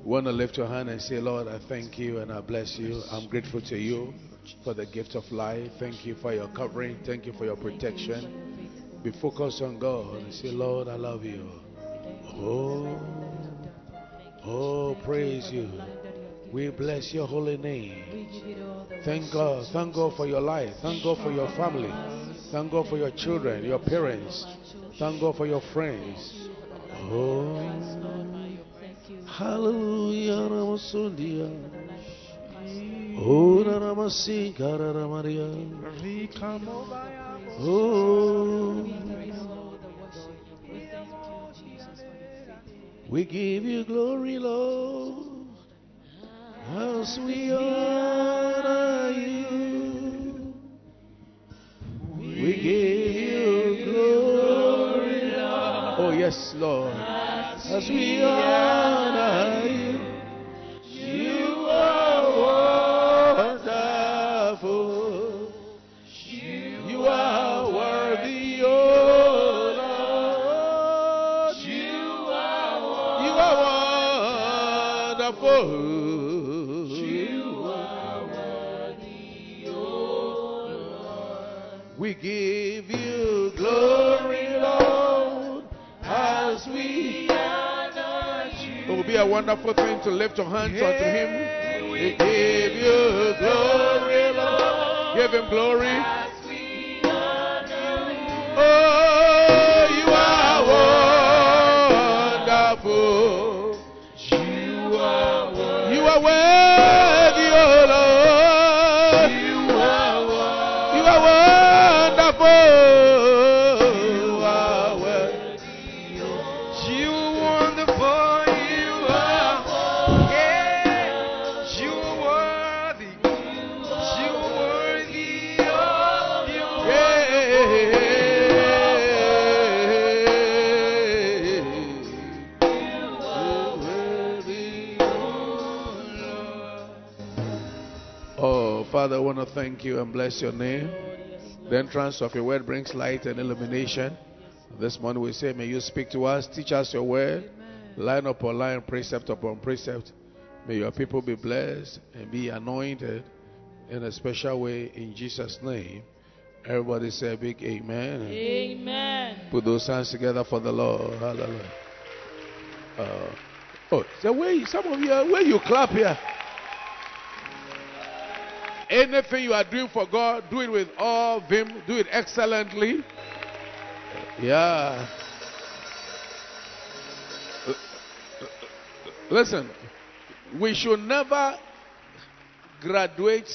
Want to lift your hand and say, Lord, I thank you and I bless you. I'm grateful to you for the gift of life. Thank you for your covering. Thank you for your protection. Be focused on God and say, Lord, I love you. Oh, praise you. We bless your holy name. Thank God. Thank God for your life. Thank God for your family. Thank God for your children, your parents. Thank God for your friends. Oh, hallelujah. Oh, we give you glory, Lord, as we honor you. We give you glory, Lord. Oh, yes, Lord, as we honor you. You are wonderful. You are worthy, oh Lord. You are wonderful. You are worthy, oh Lord. We give you glory, Lord, as we honor you. It will be a wonderful thing to lift your hands unto Him. We give you glory, Lord. Give Him glory. Oh, you are wonderful. You are worthy, oh Lord. You are wonderful. You are worthy. You are wonderful. You are, yeah. You are worthy. You are worthy. Oh, Father, I want to thank you and bless your name. The entrance of your word brings light and illumination. This morning we say, may you speak to us, teach us your word, line upon line, precept upon precept. May your people be blessed and be anointed in a special way in Jesus' name. Everybody say a big amen. Amen. Put those hands together for the Lord. Hallelujah. The way some of you, where you clap here. Anything you are doing for God, do it with all vim, do it excellently. Yeah. Listen, we should never graduate,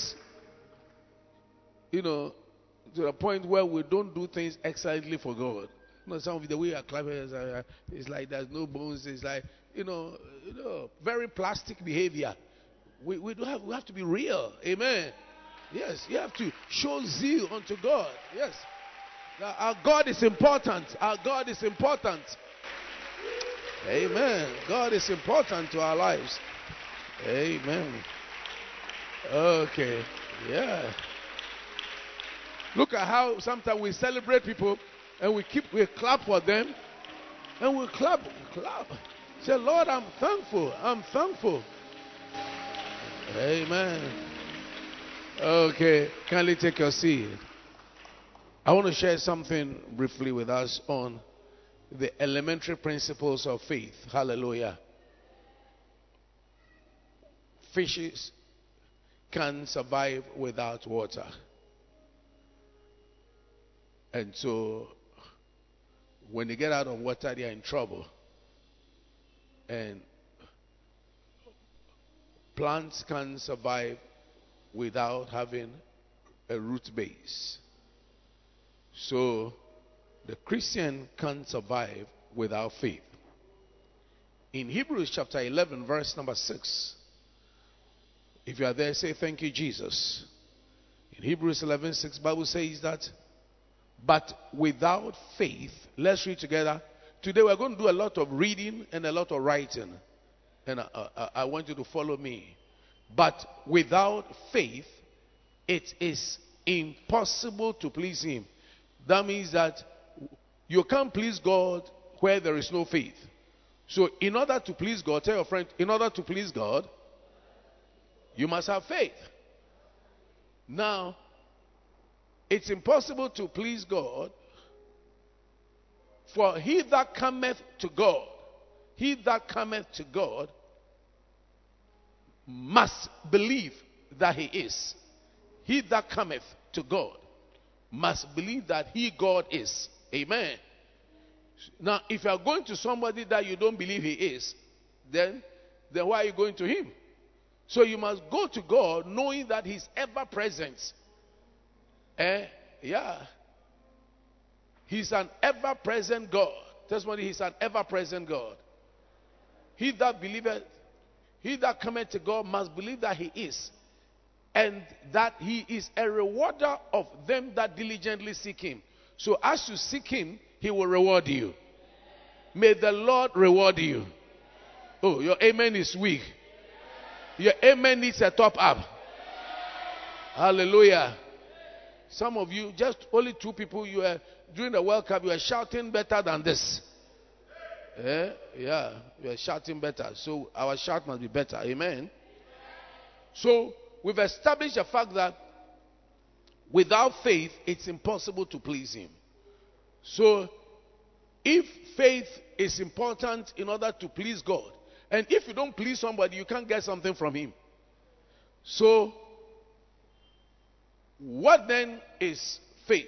to the point where we don't do things excellently for God. Some of the way you are clapping is like there's no bones. It's like, very plastic behavior. We have to be real. Amen. Yes, you have to show zeal unto God. Yes. Now, our God is important. Our God is important. Amen. God is important to our lives. Amen. Okay. Yeah. Look at how sometimes we celebrate people and we clap for them. And we clap. Say, Lord, I'm thankful. I'm thankful. Amen. Okay, kindly take your seat. I want to share something briefly with us on the elementary principles of faith. Hallelujah. Fishes can survive without water. And so, when they get out of water, they are in trouble. And plants can survive without having a root base. So, the Christian can't survive without faith. In Hebrews chapter 11, verse number 6, if you are there, say, thank you, Jesus. In Hebrews 11:6, Bible says that, but without faith, let's read together. Today we're going to do a lot of reading and a lot of writing. And I want you to follow me. But without faith, it is impossible to please Him. That means that you can't please God where there is no faith. So, in order to please God, tell your friend, in order to please God, you must have faith. Now, it's impossible to please God, for he that cometh to God, he that cometh to God must believe that he is. He that cometh to God must believe that he, God, is. Amen. Now, if you are going to somebody that you don't believe he is, then why are you going to him? So you must go to God knowing that he's ever present. Yeah. He's an ever present God. Tell somebody, he's an ever present God. He that believeth, he that cometh to God must believe that he is, and that he is a rewarder of them that diligently seek him. So as you seek him, he will reward you. May the Lord reward you. Oh, your amen is weak. Your amen needs a top up. Hallelujah. Some of you, just only 2 people, you are during the World Cup, you are shouting better than this. Yeah, you are shouting better. So our shout must be better. Amen. So we've established the fact that without faith, it's impossible to please him. So if faith is important in order to please God, and if you don't please somebody, you can't get something from him. So what then is faith?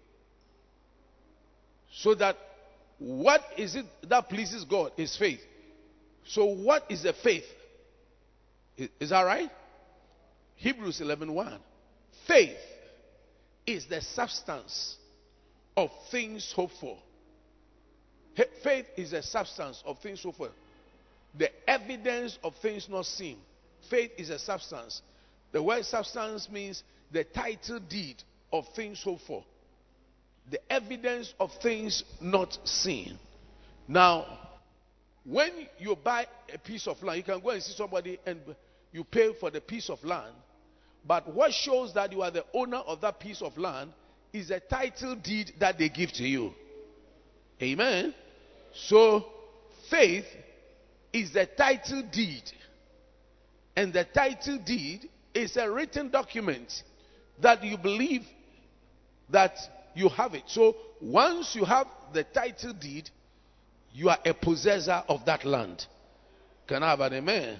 So that what is it that pleases God is faith. So what is the faith? Is that right? Hebrews 11:1. Faith is the substance of things hoped for. Faith is the substance of things hoped for. The evidence of things not seen. Faith is a substance. The word substance means the title deed of things hoped for. The evidence of things not seen. Now, when you buy a piece of land, you can go and see somebody and you pay for the piece of land. But what shows that you are the owner of that piece of land is a title deed that they give to you. Amen. So, faith is the title deed. And the title deed is a written document that you believe that you have it. So once you have the title deed, you are a possessor of that land. Can I have an amen?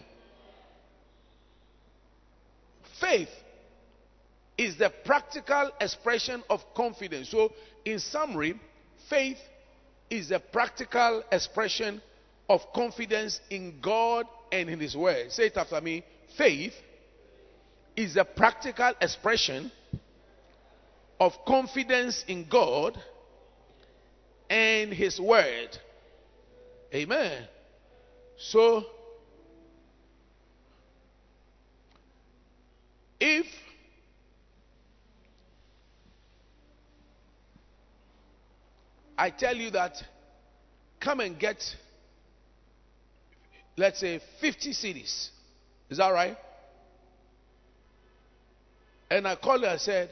Faith is the practical expression of confidence. So in summary, faith is the practical expression of confidence in God and in his word. Say it after me. Faith is the practical expression of confidence in God and his word. Amen. So, if I tell you that come and get, let's say, 50 CDs, is that right? And I called her and said,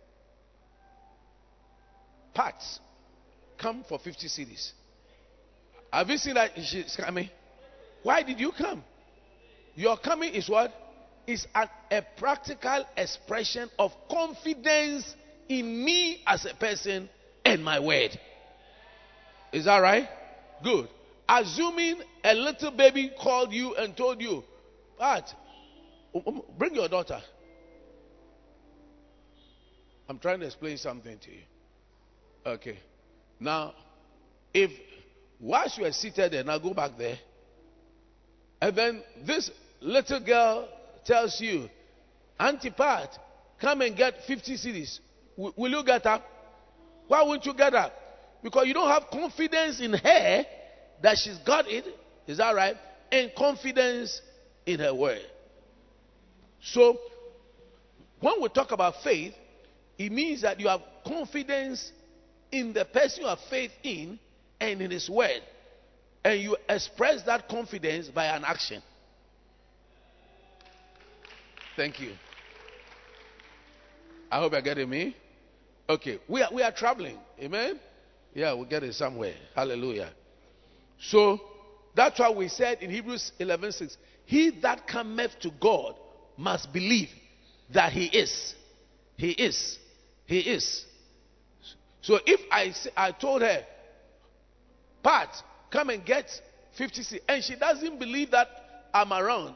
Pat, come for 50 CDs. Have you seen that she's coming? Why did you come? Your coming is what? Is a practical expression of confidence in me as a person and my word. Is that right? Good. Assuming a little baby called you and told you, Pat, bring your daughter. I'm trying to explain something to you. Okay. Now, if whilst you are seated there, now go back there, and then this little girl tells you, Auntie Pat, come and get 50 CDs. Will you get up? Why won't you get up? Because you don't have confidence in her that she's got it. Is that right? And confidence in her word. So, when we talk about faith, it means that you have confidence in the person you have faith in and in his word. And you express that confidence by an action. Thank you. I hope you're getting me. Okay, we are traveling. Amen? Yeah, we'll get it somewhere. Hallelujah. So, That's why we said in Hebrews 11:6, he that cometh to God must believe that he is. He is. He is. So if I told her, Pat, come and get 50 and she doesn't believe that I'm around,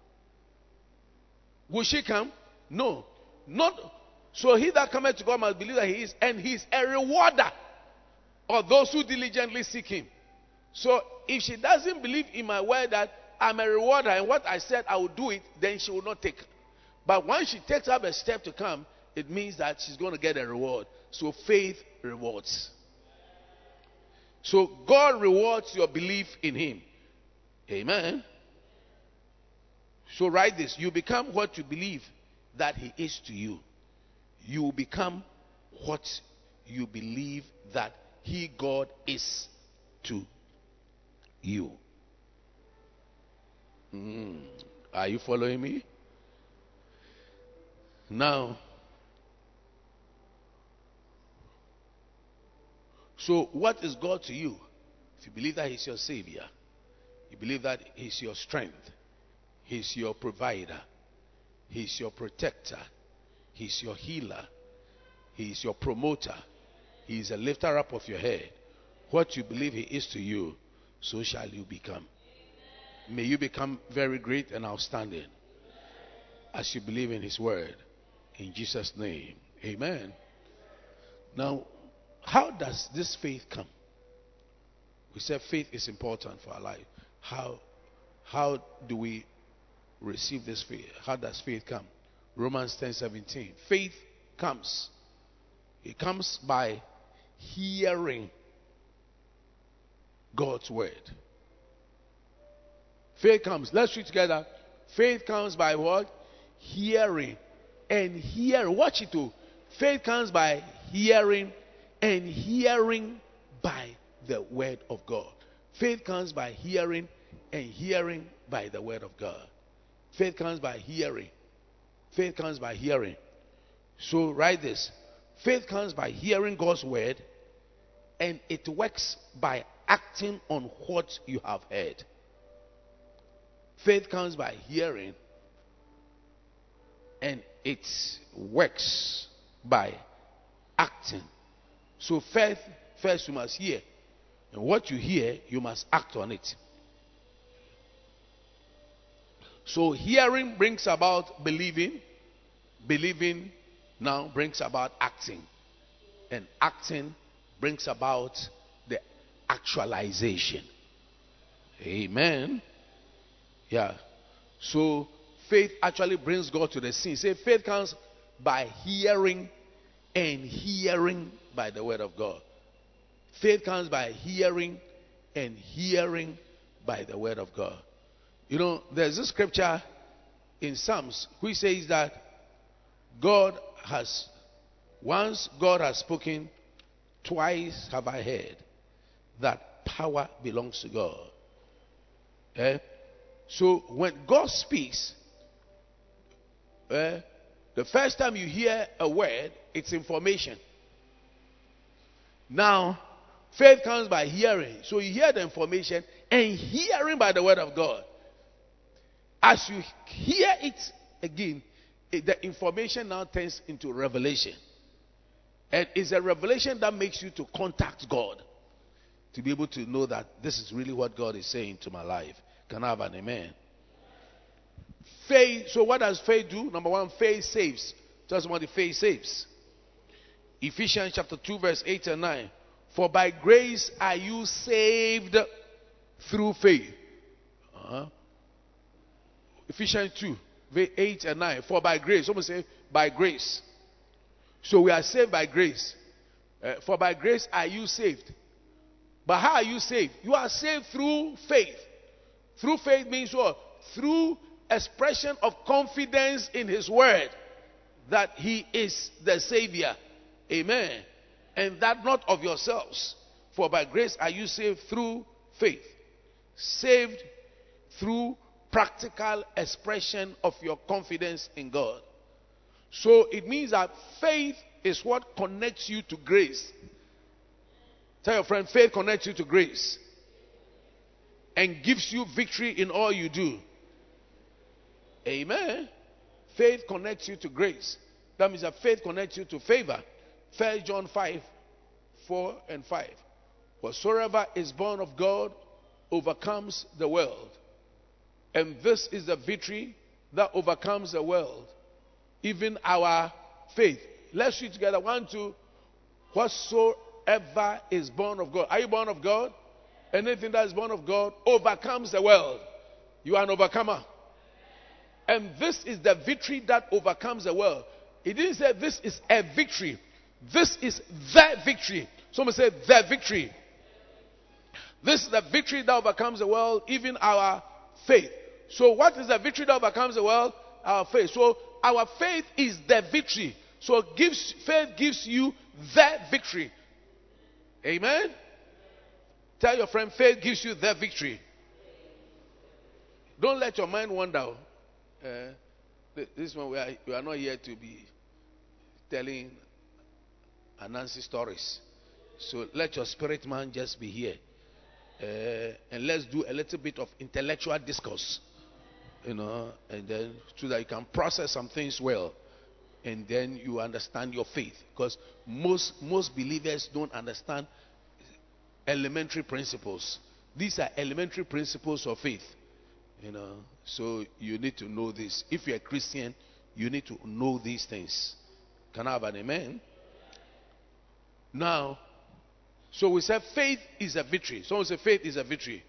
will she come? No. Not. So he that cometh to God must believe that he is, and he's a rewarder of those who diligently seek him. So if she doesn't believe in my word that I'm a rewarder and what I said I will do it, then she will not take. But once she takes up a step to come, it means that she's going to get a reward. So faith rewards. So God rewards your belief in him. Amen. So write this. You become what you believe that he is to you. You become what you believe that he, God, is to you. Are you following me? Now, so what is God to you? If you believe that he's your savior, you believe that he's your strength, he's your provider, he's your protector, he's your healer, he's your promoter, he's a lifter up of your head. What you believe he is to you, so shall you become. May you become very great and outstanding as you believe in his word. In Jesus' name. Amen. Now, how does this faith come? We said faith is important for our life. How do we receive this faith? How does faith come? Romans 10:17. Faith comes. It comes by hearing God's word. Faith comes. Let's read together. Faith comes by what? Hearing. And hearing. Watch it too. Faith comes by hearing, and hearing by the word of God. Faith comes by hearing, and hearing by the word of God. Faith comes by hearing. Faith comes by hearing. So write this. Faith comes by hearing God's word, and it works by acting on what you have heard. Faith comes by hearing, and it works by acting. So faith, first you must hear. And what you hear, you must act on it. So hearing brings about believing. Believing now brings about acting. And acting brings about the actualization. Amen. Yeah. So faith actually brings God to the scene. Say faith comes by hearing, and hearing by the word of God. Faith comes by hearing, and hearing by the word of God. You know, there's a scripture in Psalms which says that once God has spoken, twice have I heard that power belongs to God. So when God speaks, the first time you hear a word, it's information. Now, faith comes by hearing. So you hear the information, and hearing by the word of God. As you hear it again, the information now turns into revelation. And it's a revelation that makes you to contact God, to be able to know that this is really what God is saying to my life. Can I have an amen? Faith. So what does faith do? Number one, faith saves. Tell somebody, faith saves. Ephesians chapter 2 verse 8 and 9. For by grace are you saved through faith. Ephesians 2 verse 8 and 9. For by grace. Someone say by grace. So we are saved by grace. For by grace are you saved. But how are you saved? You are saved through faith. Through faith means what? Through expression of confidence in his word that he is the Savior. Amen. And that not of yourselves. For by grace are you saved through faith. Saved through practical expression of your confidence in God. So it means that faith is what connects you to grace. Tell your friend, faith connects you to grace. and gives you victory in all you do. Amen. Faith connects you to grace. That means that faith connects you to favor. 1 John 5, 4 and 5. Whatsoever is born of God overcomes the world. And this is the victory that overcomes the world, even our faith. Let's read together. 1, 2. Whatsoever is born of God. Are you born of God? Anything that is born of God overcomes the world. You are an overcomer. And this is the victory that overcomes the world. He didn't say this is a victory. This is the victory. Someone say the victory. This is the victory that overcomes the world, even our faith. So what is the victory that overcomes the world? Our faith. So our faith is the victory. So faith gives you the victory. Amen? Tell your friend, faith gives you the victory. Don't let your mind wander. This one, we are not here to be telling Anansi stories. So let your spirit man just be here. And let's do a little bit of intellectual discourse. And then so that you can process some things well. And then you understand your faith. Because most believers don't understand elementary principles. These are elementary principles of faith. So you need to know this. If you're a Christian, you need to know these things. Can I have an amen? Now, so we said faith is a victory. Someone say faith is a victory.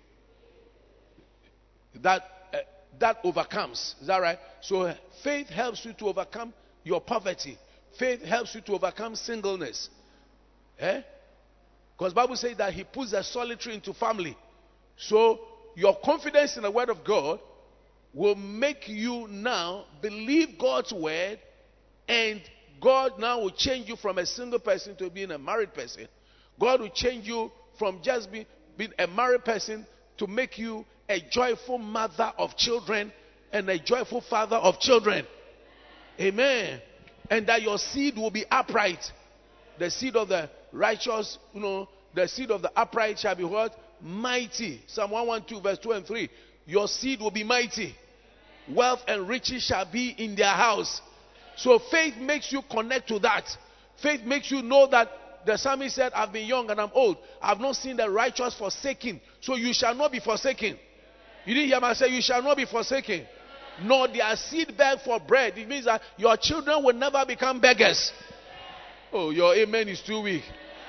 That overcomes. Is that right? So faith helps you to overcome your poverty. Faith helps you to overcome singleness. Because Bible says that he puts the solitary into family. So your confidence in the word of God will make you now believe God's word, and God now will change you from a single person to being a married person. God will change you from just being a married person to make you a joyful mother of children and a joyful father of children. Amen. And that your seed will be upright. The seed of the righteous, the seed of the upright shall be what? Mighty. Psalm 112 verse 2 and 3. Your seed will be mighty. Wealth and riches shall be in their house. So faith makes you connect to that. Faith makes you know that the psalmist said, I've been young and I'm old. I've not seen the righteous forsaken. So you shall not be forsaken. You didn't hear me say you shall not be forsaken. Nor their seed beg for bread. It means that your children will never become beggars. Oh, your amen is too weak.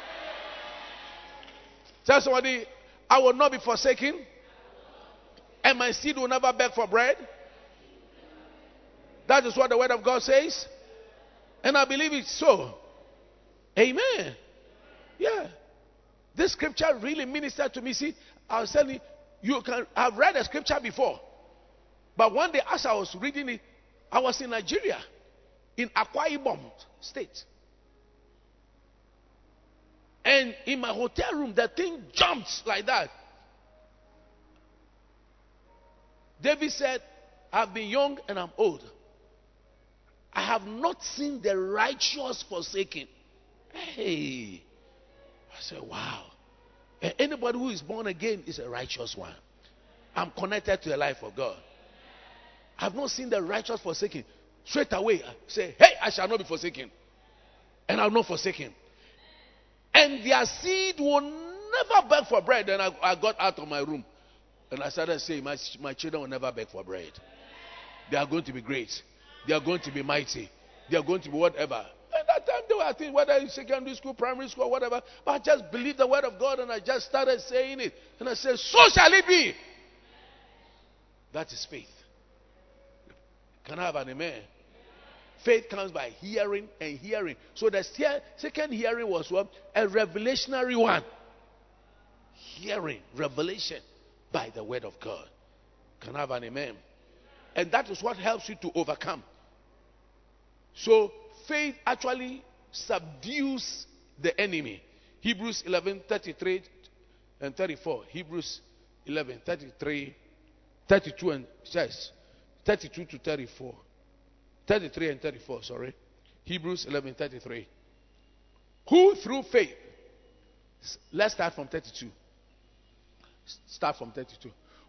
Tell somebody, I will not be forsaken, and my seed will never beg for bread. That is what the word of God says. And I believe it's so. Amen. Yeah. This scripture really ministered to me. See, I was telling you, I've read the scripture before. But one day as I was reading it, I was in Nigeria, in Akwa Ibom state. And in my hotel room, the thing jumped like that. David said, I've been young and I'm old. I have not seen the righteous forsaken. Hey. I said, wow. And anybody who is born again is a righteous one. I'm connected to the life of God. I've not seen the righteous forsaken. Straight away, I say, hey, I shall not be forsaken. And I'm not forsaken. And their seed will never beg for bread. Then I got out of my room. And I started saying, my children will never beg for bread. They are going to be great. They are going to be mighty. They are going to be whatever. At that time, they were thinking whether it's secondary school, primary school, whatever. But I just believed the word of God and I just started saying it. And I said, so shall it be. That is faith. Can I have an amen? Faith comes by hearing and hearing. So the second hearing was what? A revelationary one. Hearing, revelation by the word of God. Can I have an amen? And that is what helps you to overcome. So faith actually subdues the enemy. Hebrews 11:33 and 34. Hebrews 11:33, 32 and says 32 to 34. 33 and 34, sorry. Hebrews 11:33. Who through faith. Let's start from 32. Start from 32.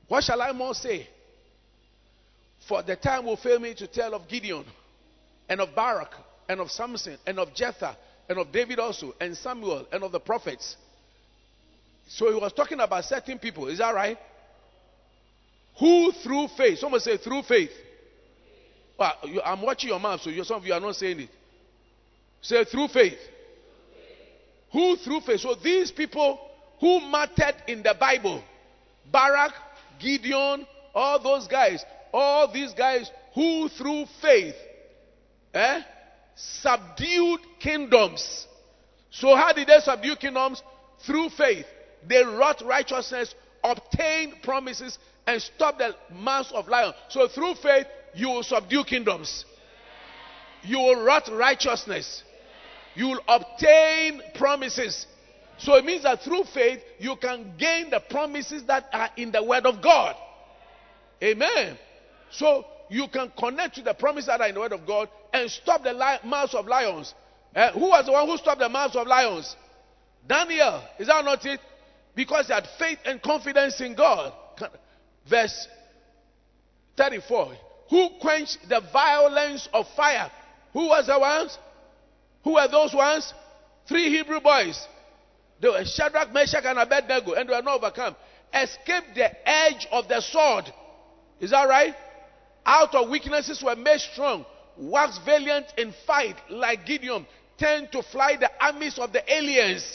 What shall I more say? For the time will fail me to tell of Gideon, and of Barak, and of Samson, and of Jephthah, and of David also, and Samuel, and of the prophets. So he was talking about certain people. Is that right? Who through faith. Someone say through faith. Well, I'm watching your mouth, so some of you are not saying it. Say through faith. Who through faith. So these people who mattered in the Bible, Barak, Gideon, all those guys, all these guys who through faith subdued kingdoms. So how did they subdue kingdoms? Through faith. They wrought righteousness, obtained promises, and stopped the mouths of lions. So through faith, you will subdue kingdoms. You will wrought righteousness. You will obtain promises. So it means that through faith, you can gain the promises that are in the Word of God. Amen. So you can connect to the promises that are in the Word of God and stop the mouths of lions. Who was the one who stopped the mouths of lions? Daniel. Is that not it? Because he had faith and confidence in God. Verse 34. Who quenched the violence of fire? Who was the ones? Who were those ones? 3 Hebrew boys. They were Shadrach, Meshach, and Abednego, and they were not overcome. Escaped the edge of the sword. Is that right? Out of weaknesses were made strong. Waxed valiant in fight like Gideon. Turned to fly the armies of the aliens.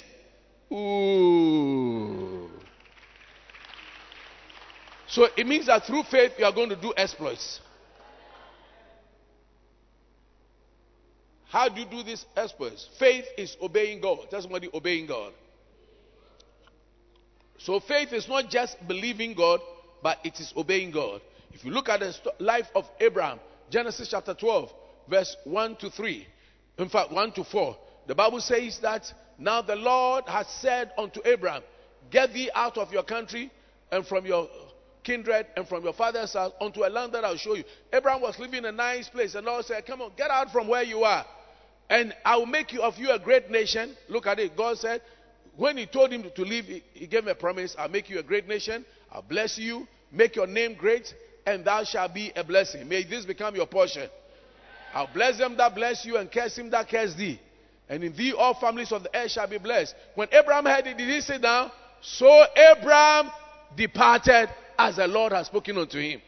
Ooh. So it means that through faith you are going to do exploits. How do you do these exploits? Faith is obeying God. Tell somebody, obeying God. So faith is not just believing God, but it is obeying God. If you look at the life of Abraham, Genesis chapter 12, verse 1 to 3, in fact 1 to 4, the Bible says that now the Lord has said unto Abraham, get thee out of your country and from your kindred and from your father's house unto a land that I'll show you. Abraham was living in a nice place, and the Lord said, come on, get out from where you are, and I will make you of you a great nation. Look at it. God said, when he told him to leave, he gave him a promise. I'll make you a great nation. I'll bless you, make your name great, and thou shalt be a blessing. May this become your portion. I'll bless them that bless you, and curse him that curse thee. And in thee all families of the earth shall be blessed. When Abraham heard it, did he sit down? So Abraham departed as the Lord has spoken unto him.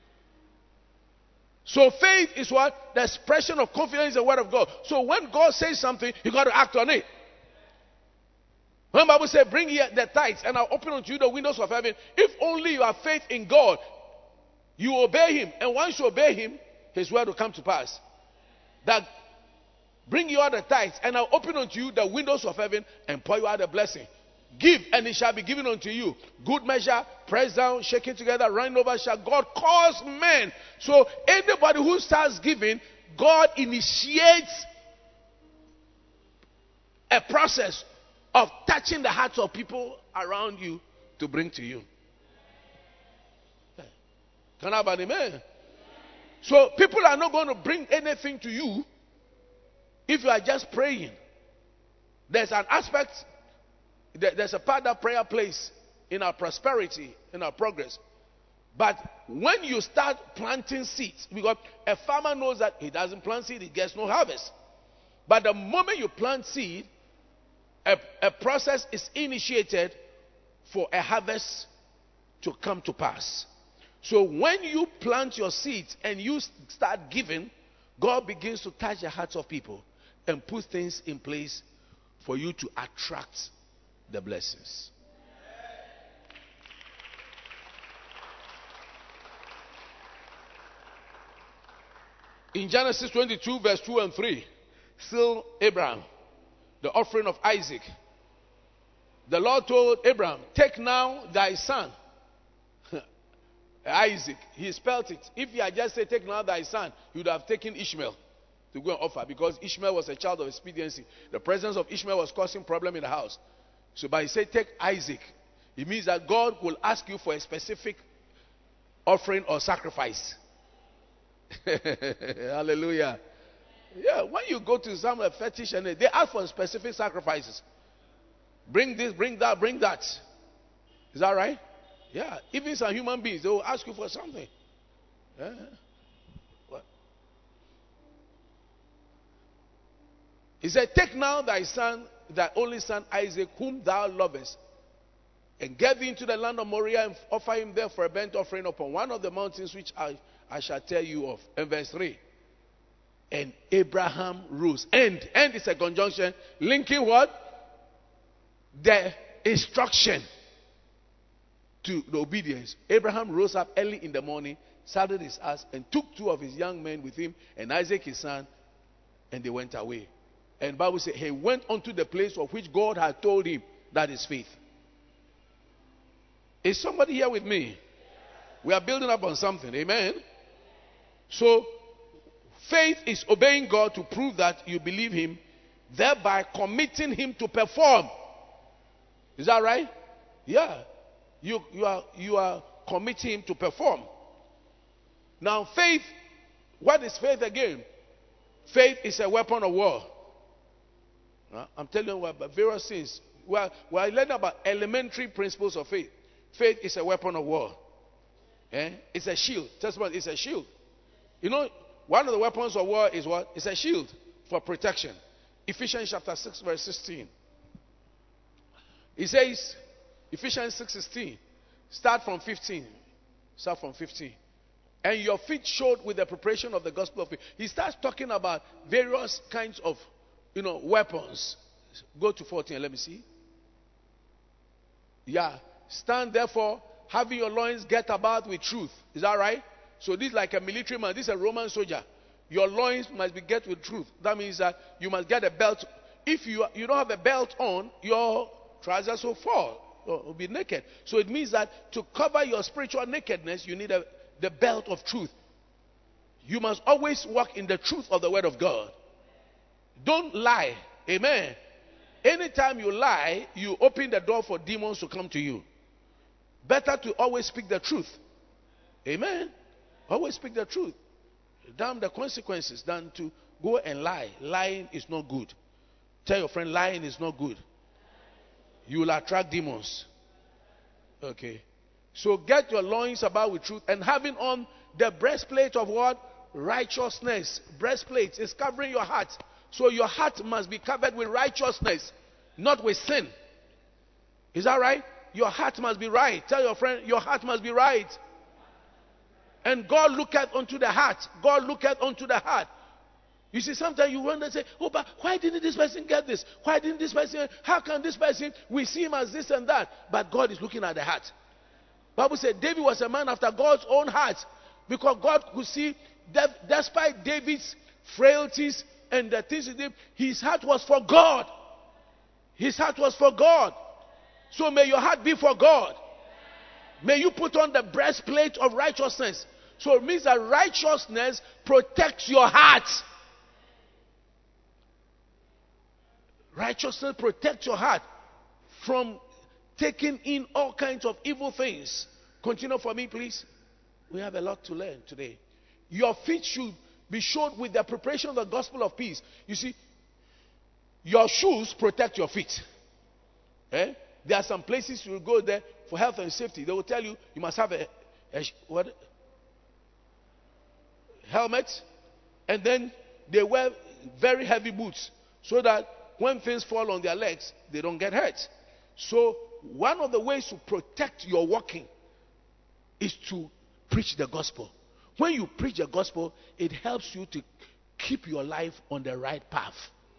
So faith is what? The expression of confidence in the word of God. So when God says something, you got to act on it. When the Bible says, bring here the tithes, and I'll open unto you the windows of heaven. If only you have faith in God, you obey him. And once you obey him, his word will come to pass. That bring you out the tithes, and I'll open unto you the windows of heaven and pour you out a blessing. Give, and it shall be given unto you. Good measure, pressed down, shaken together, running over, shall God cause men. So anybody who starts giving, God initiates a process of touching the hearts of people around you to bring to you. Can I have an amen? So people are not going to bring anything to you if you are just praying. There's an aspect, there's a part that prayer plays in our prosperity, in our progress. But when you start planting seeds, because a farmer knows that he doesn't plant seed, he gets no harvest. But the moment you plant seed, a process is initiated for a harvest to come to pass. So when you plant your seeds and you start giving, God begins to touch the hearts of people and put things in place for you to attract the blessings. In Genesis 22 verse 2 and 3, still Abraham, the offering of Isaac. The Lord told Abraham, take now thy son, Isaac. He spelt it. If he had just said, take now thy son, he would have taken Ishmael to go and offer, because Ishmael was a child of expediency. The presence of Ishmael was causing problem in the house. So by he said, take Isaac, it means that God will ask you for a specific offering or sacrifice. Hallelujah. Yeah, when you go to some fetish and they ask for specific sacrifices. Bring this, bring that, bring that. Is that right? Yeah, even some human beings, they will ask you for something. Yeah. What? He said, take now thy son, thy only son Isaac, whom thou lovest, and get thee into the land of Moriah, and offer him there for a burnt offering upon one of the mountains which I shall tell you of. And verse 3. And Abraham rose. And is a conjunction linking what? The instruction to the obedience. Abraham rose up early in the morning, saddled his ass, and took 2 of his young men with him, and Isaac his son, and they went away. And the Bible says he went unto the place of which God had told him. That is faith. Is somebody here with me? We are building up on something. Amen. So faith is obeying God to prove that you believe him, thereby committing him to perform. Is that right? Yeah. You are committing him to perform. Now faith, what is faith again? Faith is a weapon of war. I'm telling you about various things. We're learning about elementary principles of faith. Faith is a weapon of war. It's a shield. Testament is a shield. You know, one of the weapons of war is what? It's a shield for protection. Ephesians chapter 6 verse 16. It says, Ephesians 6:16. Start from 15. Start from 15. And your feet shod with the preparation of the gospel of faith. He starts talking about various kinds of, weapons. Go to 14, let me see. Yeah. Stand therefore, having your loins get about with truth. Is that right? So this is like a military man. This is a Roman soldier. Your loins must be get with truth. That means that you must get a belt. If you don't have a belt on, your trousers will fall. Or will be naked. So it means that to cover your spiritual nakedness, you need the belt of truth. You must always walk in the truth of the word of God. Don't lie. Amen. Anytime you lie, you open the door for demons to come to you. Better to always speak the truth. Amen. Always speak the truth. Damn the consequences than to go and lie. Lying is not good. Tell your friend, lying is not good. You will attract demons. Okay. So get your loins about with truth, and having on the breastplate of what? Righteousness. Breastplate is covering your heart. So your heart must be covered with righteousness, not with sin. Is that right? Your heart must be right. Tell your friend, your heart must be right. And God looketh unto the heart. God looketh unto the heart. You see, sometimes you wonder and say, oh, but why didn't this person get this? Why didn't this person? How can this person? We see him as this and that. But God is looking at the heart. Bible said David was a man after God's own heart. Because God could see that despite David's frailties and the things he did, his heart was for God. His heart was for God. So may your heart be for God. May you put on the breastplate of righteousness. So it means that righteousness protects your heart. Righteousness protects your heart from taking in all kinds of evil things. Continue for me, please. We have a lot to learn today. Your feet should be shod with the preparation of the gospel of peace. You see, your shoes protect your feet. There are some places you will go there for health and safety. They will tell you you must have a helmet, and then they wear very heavy boots so that when things fall on their legs, they don't get hurt. So one of the ways to protect your walking is to preach the gospel. When you preach the gospel, it helps you to keep your life on the right path.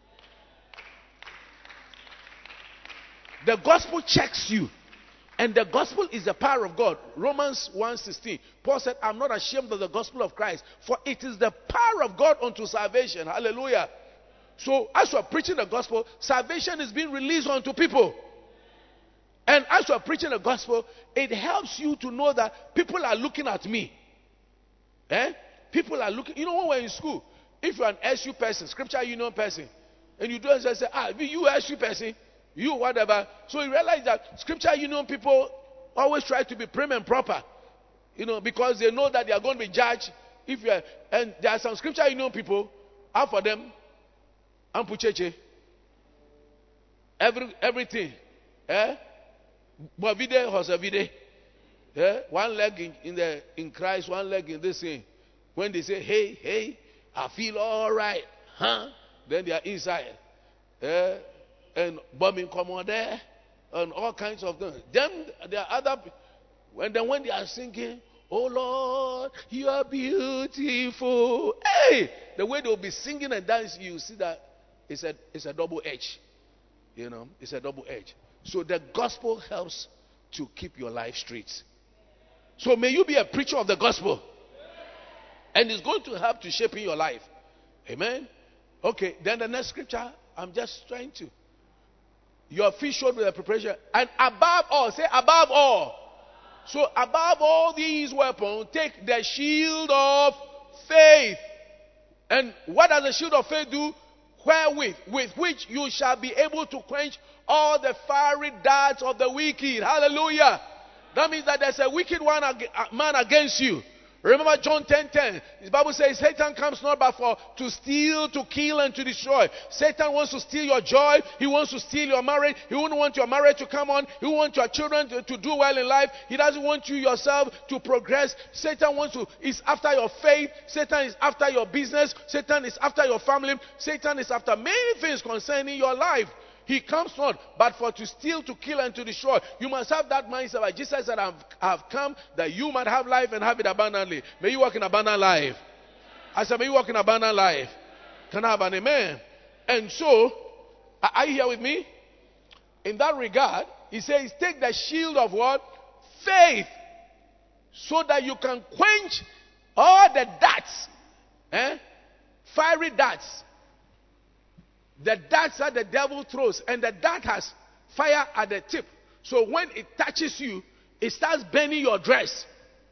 The gospel checks you. And the gospel is the power of God. Romans 1:16. Paul said, I'm not ashamed of the gospel of Christ, for it is the power of God unto salvation. Hallelujah. So as you are preaching the gospel, salvation is being released unto people. And as you are preaching the gospel, it helps you to know that people are looking at me. People are looking. You know, when we're in school, if you're an SU person, scripture union person, and you do it and say, you SU person, you whatever. So you realize that scripture union people always try to be prim and proper, because they know that they are going to be judged. And there are some scripture union people, out for them, ampucheche, everything, bovide hosavide, Yeah? One leg in Christ, one leg in this thing. When they say, hey, I feel all right, huh? Then they are inside. Yeah? And bombing come on there, and all kinds of things. Then there are other, when they are singing, oh Lord, you are beautiful. Hey, the way they'll be singing and dancing, you see that it's a double edge. It's a double edge. So the gospel helps to keep your life straight. So may you be a preacher of the gospel, and it's going to help to shape in your life. Amen. Okay. Then the next scripture, I'm just trying to. Your feet showed with the preparation, and above all, say above all. So above all these weapons, take the shield of faith. And what does the shield of faith do? Wherewith, with which you shall be able to quench all the fiery darts of the wicked. Hallelujah. That means that there's a wicked man against you. Remember John 10:10. The Bible says Satan comes not but to steal, to kill, and to destroy. Satan wants to steal your joy. He wants to steal your marriage. He wouldn't want your marriage to come on. He wants your children to do well in life. He doesn't want you yourself to progress. Satan is after your faith. Satan is after your business. Satan is after your family. Satan is after many things concerning your life. He comes not but for to steal, to kill, and to destroy. You must have that mindset. Like Jesus said, I have come that you might have life and have it abundantly. May you walk in abundant life. I said, may you walk in abundant life. Can I have an amen? And so, are you here with me? In that regard, he says, take the shield of what? Faith. So that you can quench all the darts. Fiery darts. The darts that the devil throws, and the dart has fire at the tip. So when it touches you, it starts burning your dress.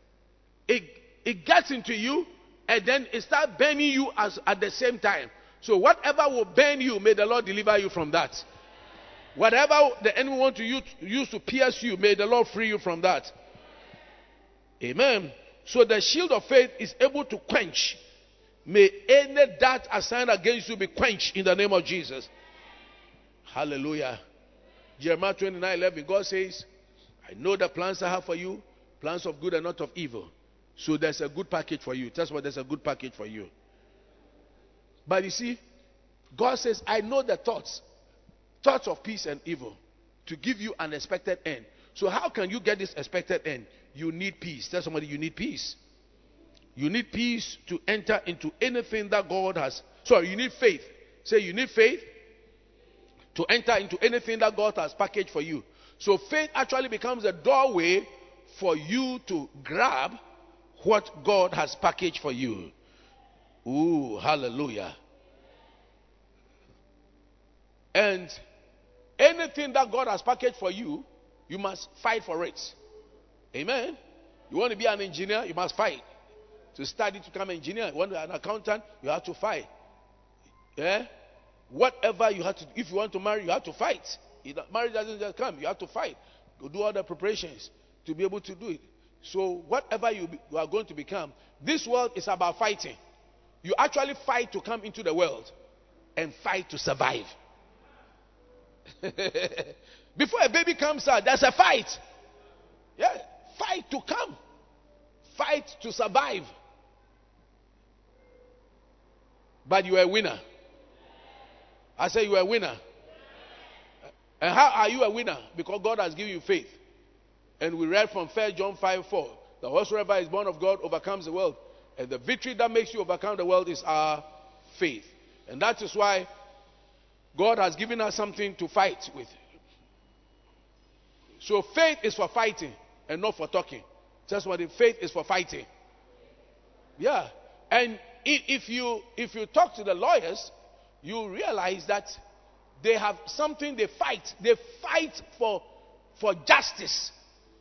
It gets into you, and then it starts burning you at the same time. So whatever will burn you, may the Lord deliver you from that. Whatever the enemy wants to use to pierce you, may the Lord free you from that. Amen. So the shield of faith is able to quench. May any dart assigned against you be quenched in the name of Jesus. Hallelujah. Jeremiah 29:11, God says, I know the plans I have for you, plans of good and not of evil. So there's a good package for you. That's what there's a good package for you. But you see, God says, I know the thoughts of peace and evil, to give you an expected end. So how can you get this expected end? You need peace. Tell somebody you need peace. You need peace to enter into anything that God has. Sorry, you need faith. Say you need faith to enter into anything that God has packaged for you. So faith actually becomes a doorway for you to grab what God has packaged for you. Ooh, hallelujah. And anything that God has packaged for you, you must fight for it. Amen. You want to be an engineer, you must fight. To study to become an engineer, you want to be an accountant, you have to fight. Yeah? Whatever you have to, if you want to marry, you have to fight. Marriage doesn't just come, you have to fight. You do all the preparations to be able to do it. So whatever you are going to become, this world is about fighting. You actually fight to come into the world and fight to survive. Before a baby comes out, there's a fight. Yeah, fight to come. Fight to survive. But you are a winner. I say you are a winner. And how are you a winner? Because God has given you faith. And we read from 1 John 5:4 that whatsoever is born of God overcomes the world. And the victory that makes you overcome the world is our faith. And that is why God has given us something to fight with. So faith is for fighting and not for talking. Just what faith is for fighting. Yeah. And if you talk to the lawyers, you realize that they have something they fight. They fight for justice.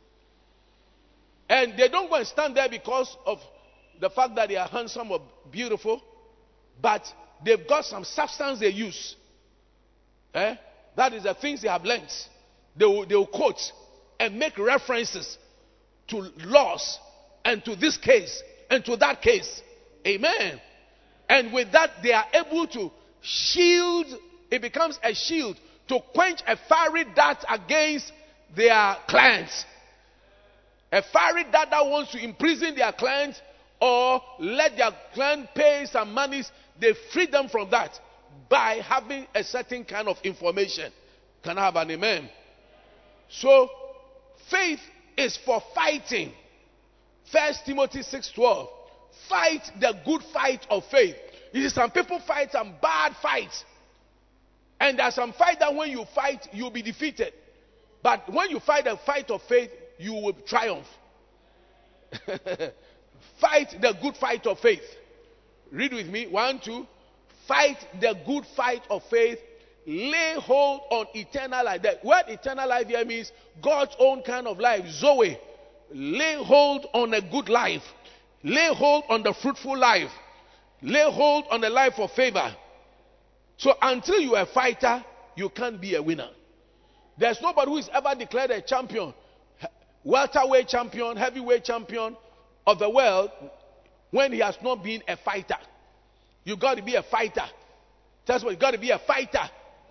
And they don't go and stand there because of the fact that they are handsome or beautiful, but they've got some substance they use. That is the things they have learned. They will quote and make references to laws and to this case and to that case. Amen. And with that, they are able to shield. It becomes a shield to quench a fiery dart against their clients. A fiery dart that wants to imprison their clients or let their client pay some monies, they free them from that by having a certain kind of information. Can I have an amen? So, faith is for fighting. 1 Timothy 6:12. Fight the good fight of faith. You see, some people fight some bad fights. And there are some fights that when you fight, you'll be defeated. But when you fight a fight of faith, you will triumph. Fight the good fight of faith. Read with me. 1, 2. Fight the good fight of faith. Lay hold on eternal life. The word eternal life here means God's own kind of life. Zoe. Lay hold on a good life. Lay hold on the fruitful life. Lay hold on the life of favor. So until you are a fighter, you can't be a winner. There's nobody who is ever declared a champion, welterweight champion, heavyweight champion of the world when he has not been a fighter. You got to be a fighter. That's what you got to be, a fighter.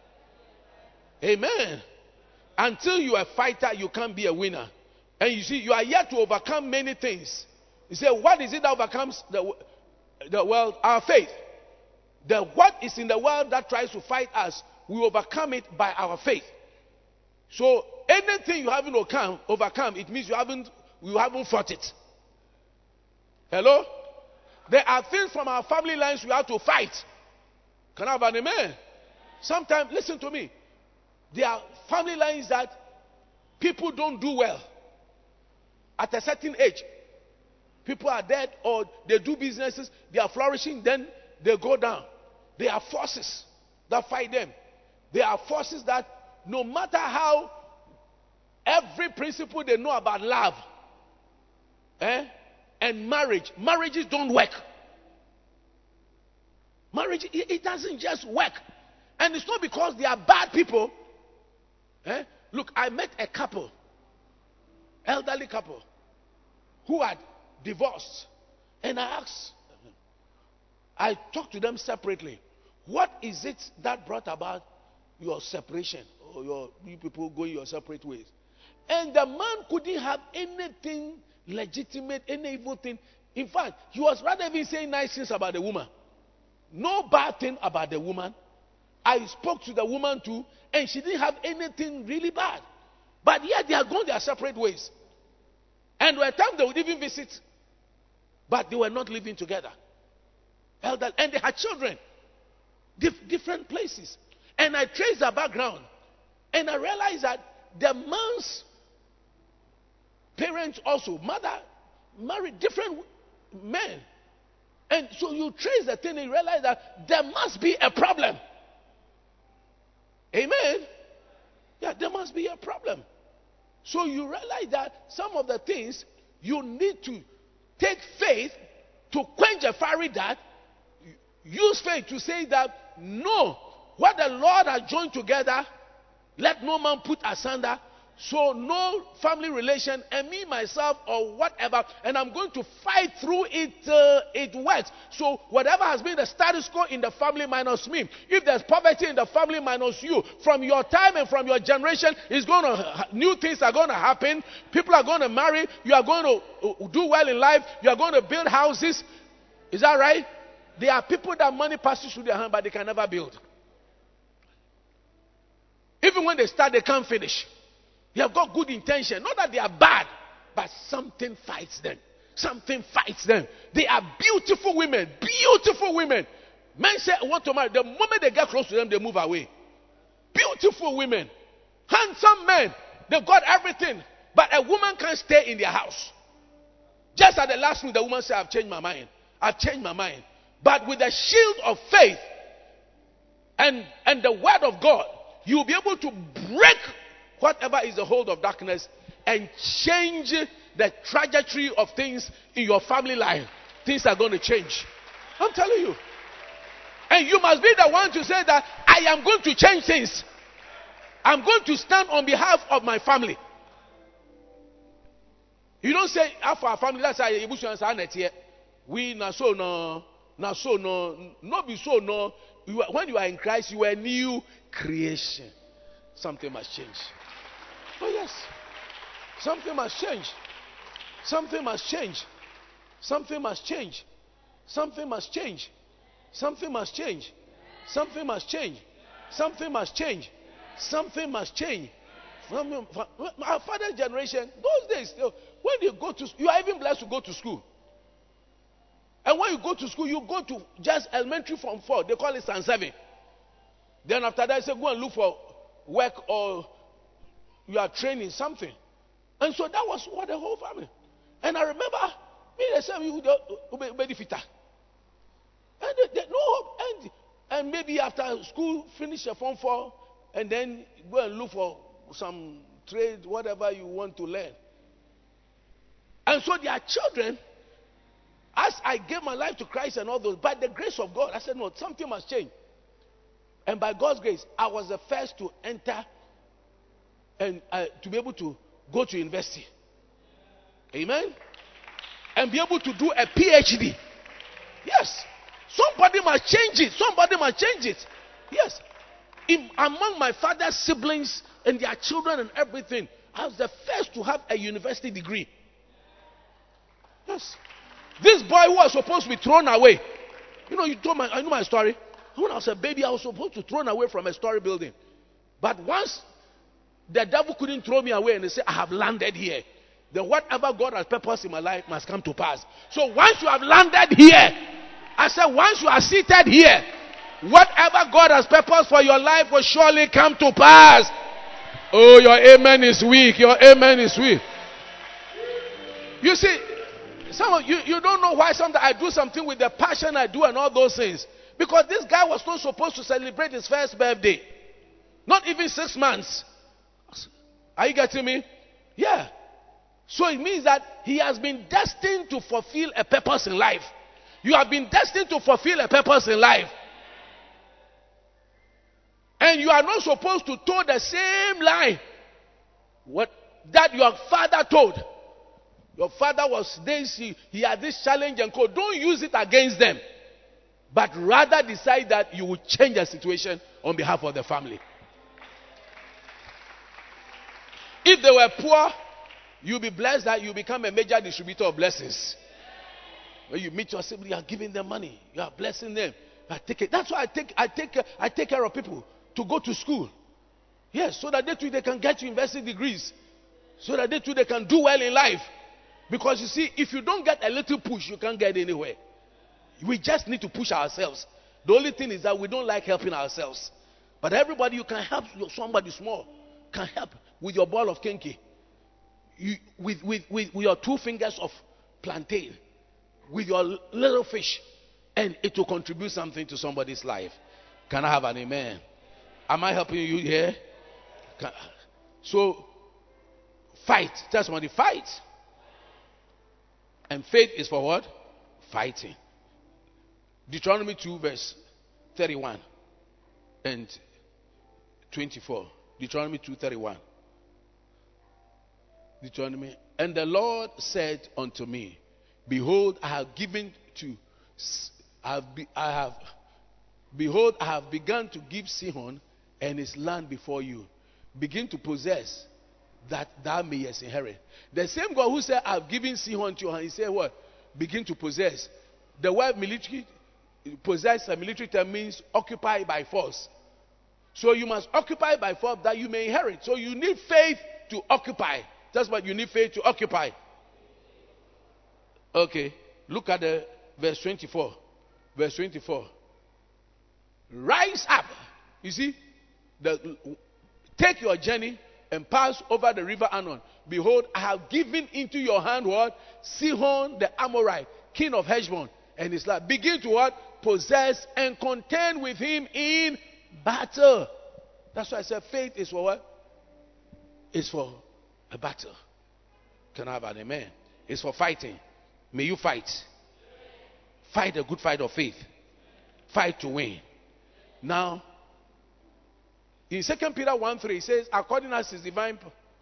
Amen. Until you are a fighter, you can't be a winner. And you see, you are yet to overcome many things. You say, what is it that overcomes the world? Our faith. What is in the world that tries to fight us, we overcome it by our faith. So anything you haven't overcome, it means you haven't fought it. Hello? There are things from our family lines we have to fight. Can I have an amen? Sometimes, listen to me. There are family lines that people don't do well. At a certain age, people are dead or they do businesses, they are flourishing, then they go down. There are forces that fight them. There are forces that no matter how every principle they know about love and marriages don't work. Marriage, it doesn't just work. And it's not because they are bad people. Look, I met a couple, elderly couple, who had divorced. And I talked to them separately. What is it that brought about your separation? Or you people going your separate ways? And the man couldn't have anything legitimate, any evil thing. In fact, he was rather even saying nice things about the woman. No bad thing about the woman. I spoke to the woman too, and she didn't have anything really bad. But yet they are going their separate ways. And there were times they would even visit, but they were not living together. And they had children, different places. And I traced their background, and I realized that the man's parents also, mother, married different men. And so you trace the thing and you realize that there must be a problem. Amen? Yeah, there must be a problem. So you realize that some of the things you need to take faith to quench a fiery dart. Use faith to say that no, what the Lord has joined together, let no man put asunder. So no family relation, and me, myself, or whatever, and I'm going to fight through it till it works. So whatever has been the status quo in the family minus me, if there's poverty in the family minus you, from your time and from your generation, new things are going to happen. People are going to marry. You are going to do well in life. You are going to build houses. Is that right? There are people that money passes through their hand, but they can never build. Even when they start, they can't finish. They have got good intention. Not that they are bad, but something fights them. Something fights them. They are beautiful women. Beautiful women. Men say, I want to marry. The moment they get close to them, they move away. Beautiful women. Handsome men. They've got everything. But a woman can't stay in their house. Just at the last minute, the woman said, I've changed my mind. I've changed my mind. But with the shield of faith and the word of God, you'll be able to break whatever is the hold of darkness and change the trajectory of things in your family life. Things are going to change. I'm telling you. And you must be the one to say that I am going to change things. I'm going to stand on behalf of my family. You don't say, for our family, that's why we na so no, not be so no. When you are in Christ, you are a new creation. Something must change. Oh yes, something must change. Something must change. Something must change. Something must change. Something must change. Something must change. Something must change. Something must change. From our father's generation, those days, when you go to, you are even blessed to go to school. And when you go to school, you go to just elementary from 4. They call it Stand 7. Then after that, they say go and look for work or you are training something. And so that was what the whole family. And I remember me, they said you benefita. And they no hope. And maybe after school, finish your Form 4 and then go and look for some trade, whatever you want to learn. And so their children, as I gave my life to Christ and all those, by the grace of God, I said, no, something must change. And by God's grace, I was the first to enter and to be able to go to university. Amen. And be able to do a PhD. Yes. Somebody must change it. Somebody must change it. Yes. Among my father's siblings and their children and everything, I was the first to have a university degree. Yes. This boy who was supposed to be thrown away. You know, I know my story. When I was a baby, I was supposed to be thrown away from a story building. But once the devil couldn't throw me away and they say, I have landed here, then whatever God has purposed in my life must come to pass. So once you have landed here, I said, once you are seated here, whatever God has purposed for your life will surely come to pass. Oh, your amen is weak. Your amen is weak. You see, some of you don't know why sometimes I do something with the passion I do and all those things. Because this guy was not supposed to celebrate his first birthday. Not even 6 months. Are you getting me? Yeah. So it means that he has been destined to fulfill a purpose in life. You have been destined to fulfill a purpose in life. And you are not supposed to toe the same line that your father told. Your father was this, he had this challenge and code. Don't use it against them. But rather decide that you will change the situation on behalf of the family. If they were poor, you'll be blessed that you become a major distributor of blessings. When you meet your sibling, you are giving them money. You are blessing them. That's why I take care of people to go to school. Yes, so that they can get university degrees. So that they can do well in life. Because you see, if you don't get a little push, you can't get anywhere. We just need to push ourselves. The only thing is that we don't like helping ourselves. But everybody, you can help somebody small. Can help with your ball of kinky. With your 2 fingers of plantain. With your little fish. And it will contribute something to somebody's life. Can I have an amen? Am I helping you here? So, fight. Tell somebody, fight. And faith is for what? Fighting. Deuteronomy 2 verse 31 and 24. Deuteronomy 2:31. Deuteronomy. And the Lord said unto me, behold, I have begun to give Sihon and his land before you. Begin to possess, that thou mayest inherit. The same God who said, I've given Sihon to you, he said what? Begin to possess. The word military, possess, a military term, means occupy by force. So you must occupy by force that you may inherit. So you need faith to occupy. That's what you need, faith to occupy. Okay, look at the verse 24. Verse 24. Rise up. You see, take your journey and pass over the river Arnon. Behold, I have given into your hand what? Sihon the Amorite, king of Heshbon, and his land. Begin to what? Possess and contend with him in battle. That's why I said faith is for what? It's for a battle. Can I have an amen? It's for fighting. May you fight. Fight a good fight of faith. Fight to win. Now, in 2 Peter 1:3, it says, according as his divine,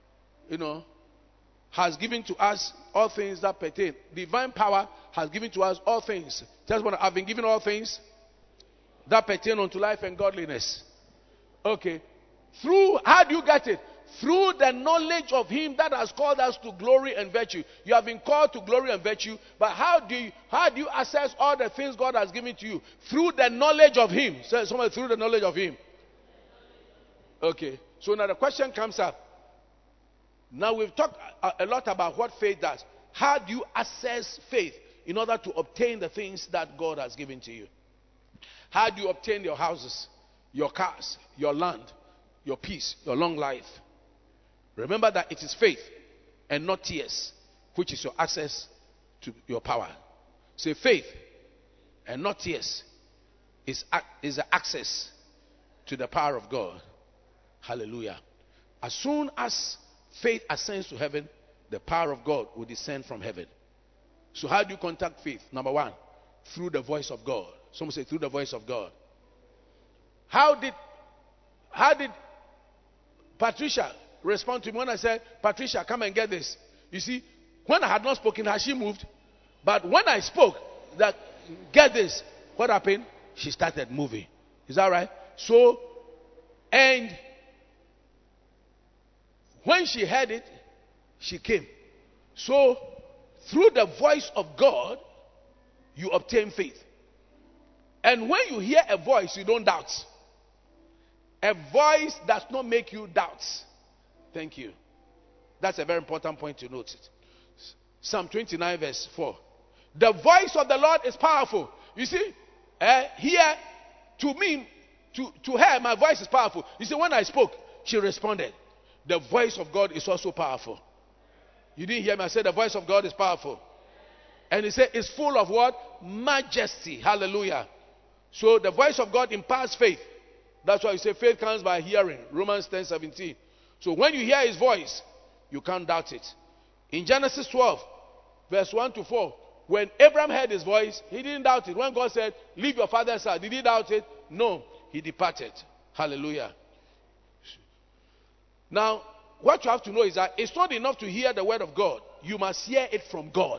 has given to us all things that pertain. Divine power has given to us all things. Just what I've been given all things that pertain unto life and godliness. Okay. How do you get it? through the knowledge of him that has called us to glory and virtue. You have been called to glory and virtue, but how do you access all the things God has given to you? Through the knowledge of him. Say somebody, through the knowledge of him. Okay. So now the question comes up. Now we've talked a lot about what faith does. How do you access faith in order to obtain the things that God has given to you? How do you obtain your houses, your cars, your land, your peace, your long life? Remember that it is faith and not tears which is your access to your power. Say faith and not tears is the access to the power of God. Hallelujah. As soon as faith ascends to heaven, the power of God will descend from heaven. So how do you contact faith? Number one, through the voice of God. Someone say through the voice of God. How did Patricia respond to me when I said, Patricia, come and get this? You see, when I had not spoken, has she moved? But when I spoke, that get this, what happened? She started moving. Is that right? So, and when she heard it, she came. So, through the voice of God, you obtain faith. And when you hear a voice, you don't doubt. A voice does not make you doubt. Thank you. That's a very important point to note. Psalm 29 verse 4. The voice of the Lord is powerful. You see, here, to me, to her, my voice is powerful. You see, when I spoke, she responded. The voice of God is also powerful. You didn't hear me? I said the voice of God is powerful. And he said it's full of what? Majesty. Hallelujah. So the voice of God imparts faith. That's why you say faith comes by hearing. Romans 10:17. So when you hear his voice, you can't doubt it. In Genesis 12, verse 1 to 4, when Abraham heard his voice, he didn't doubt it. When God said, leave your father's house, did he doubt it? No, he departed. Hallelujah. Now, what you have to know is that it's not enough to hear the word of God. You must hear it from God.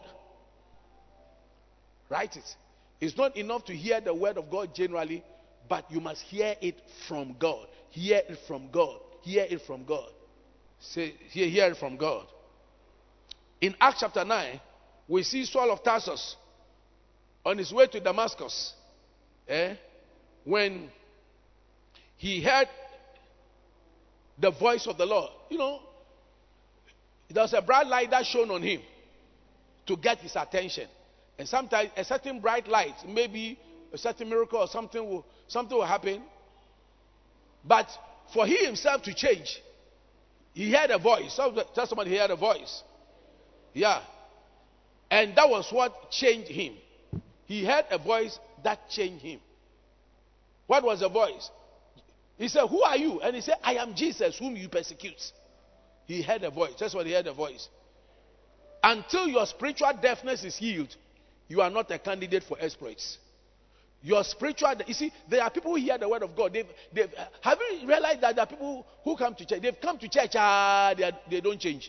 Write it. It's not enough to hear the word of God generally, but you must hear it from God. Hear it from God. Hear it from God. Say, hear it from God. In Acts chapter 9, we see Saul of Tarsus on his way to Damascus. When he heard the voice of the Lord. You know, there was a bright light that shone on him to get his attention. And sometimes a certain bright light, maybe a certain miracle or something will happen. But for he himself to change, he heard a voice. Tell somebody he heard a voice. Yeah. And that was what changed him. He heard a voice that changed him. What was the voice? He said, who are you? And he said, I am Jesus whom you persecute. He heard a voice. That's what he heard a voice. Until your spiritual deafness is healed, you are not a candidate for exploits. Your spiritual, you see, there are people who hear the word of God. Have you realized that there are people who come to church? They've come to church, they don't change.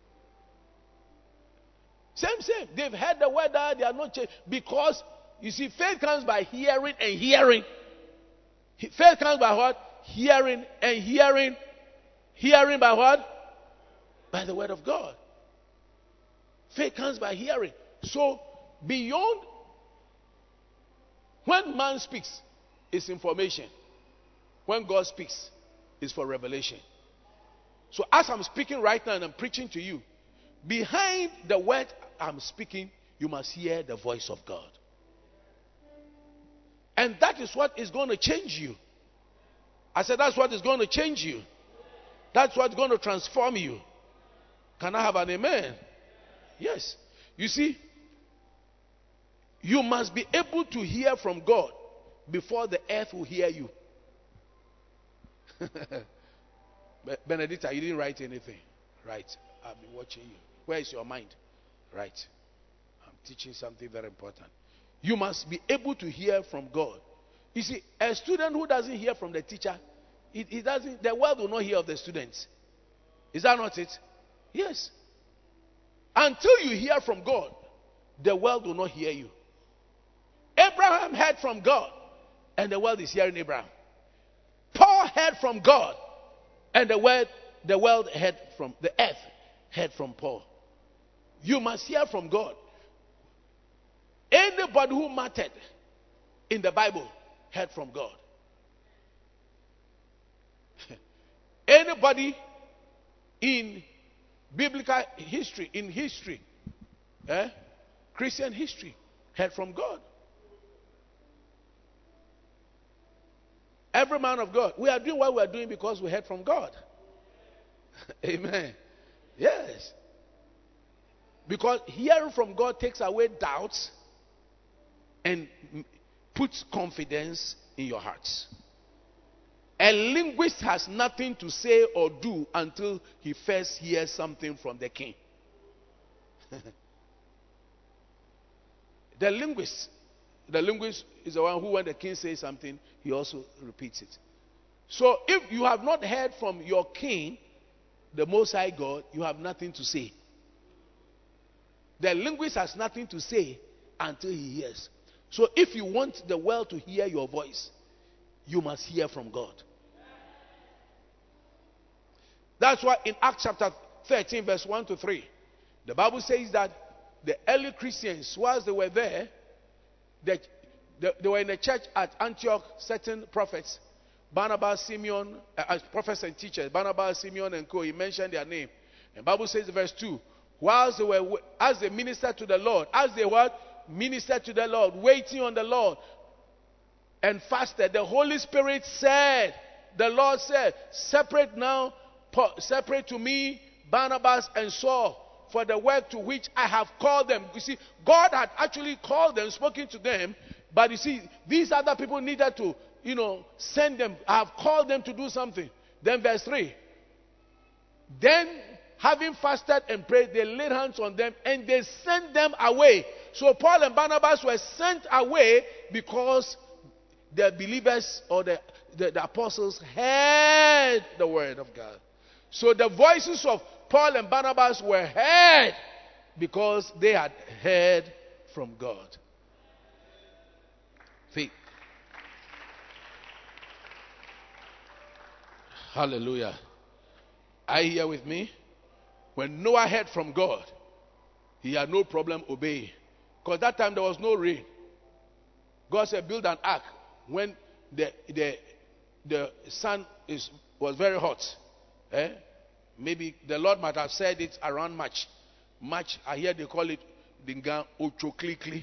Same. They've heard the word, they are not changed. Because, you see, faith comes by hearing and hearing. Faith comes by what? Hearing and hearing. Hearing by what? By the word of God. Faith comes by hearing. So, beyond when man speaks, it's information. When God speaks, it's for revelation. So, as I'm speaking right now and I'm preaching to you, behind the word I'm speaking, you must hear the voice of God. And that is what is going to change you. I said that's what is going to change you. That's what's going to transform you. Can I have an amen? Yes. You see, you must be able to hear from God before the earth will hear you. Benedicta, you didn't write anything. Right. I've been watching you. Where is your mind? Right. I'm teaching something very important. You must be able to hear from God. You see, a student who doesn't hear from the teacher, the world will not hear of the students. Is that not it? Yes. Until you hear from God, the world will not hear you. Abraham heard from God, and the world is hearing Abraham. Paul heard from God, and the world the world heard from, the earth heard from Paul. You must hear from God. Anybody who mattered in the Bible heard from God. Anybody in biblical history, Christian history, heard from God. Every man of God. We are doing what we are doing because we heard from God. Amen. Yes. Because hearing from God takes away doubts and puts confidence in your hearts. A linguist has nothing to say or do until he first hears something from the king. The linguist is the one who, when the king says something, he also repeats it. So if you have not heard from your king, the Most High God, you have nothing to say. The linguist has nothing to say until he hears. So if you want the world to hear your voice, you must hear from God. That's why in Acts chapter 13, verse 1 to 3, the Bible says that the early Christians, whilst they were there, they were in the church at Antioch, certain prophets, Barnabas, Simeon, prophets and teachers, Barnabas, Simeon, and co. He mentioned their name. And the Bible says, verse 2, whilst they were, as they ministered to the Lord, ministered to the Lord, waiting on the Lord, and fasted, the Holy Spirit said, the Lord said, separate to me Barnabas and Saul for the work to which I have called them. You see, God had actually called them, spoken to them, but you see, these other people needed to, send them. I have called them to do something. Then verse 3. Then, having fasted and prayed, they laid hands on them and they sent them away. So Paul and Barnabas were sent away because the believers or the apostles heard the word of God. So the voices of Paul and Barnabas were heard because they had heard from God. See? Hallelujah. Are you here with me? When Noah heard from God, he had no problem obeying. Because that time there was no rain. God said, build an ark when the sun was very hot. Maybe the Lord might have said it around March. March, I hear they call it Dinga Ocho Klinkli.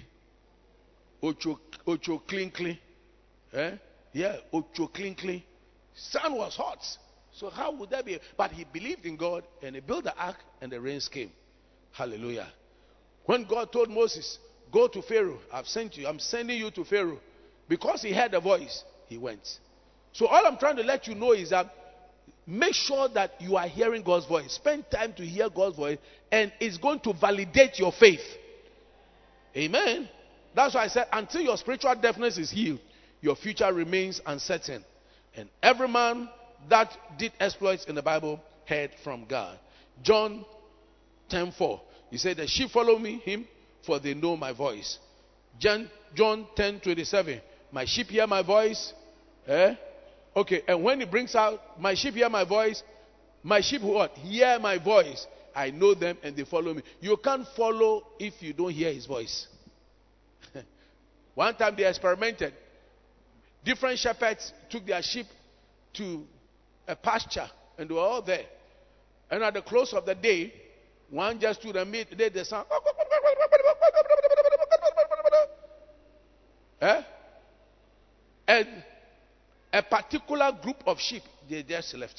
Ocho Klinkli. Yeah, Ocho Klinkli. Sun was hot. So how would that be? But he believed in God and he built the ark and the rains came. Hallelujah. When God told Moses, go to Pharaoh, I've sent you, I'm sending you to Pharaoh. Because he heard the voice, he went. So all I'm trying to let you know is that make sure that you are hearing God's voice. Spend time to hear God's voice and it's going to validate your faith. Amen. That's why I said until your spiritual deafness is healed, your future remains uncertain. And every man that did exploits in the Bible heard from God. John 10:4. He said, the sheep follow him, for they know my voice. John 10:27. My sheep hear my voice. Okay, and when he brings out, my sheep hear my voice. My sheep what? Hear my voice. I know them and they follow me. You can't follow if you don't hear his voice. One time they experimented. Different shepherds took their sheep to a pasture and they were all there. And at the close of the day, one just stood and made the sound. And a particular group of sheep, they just left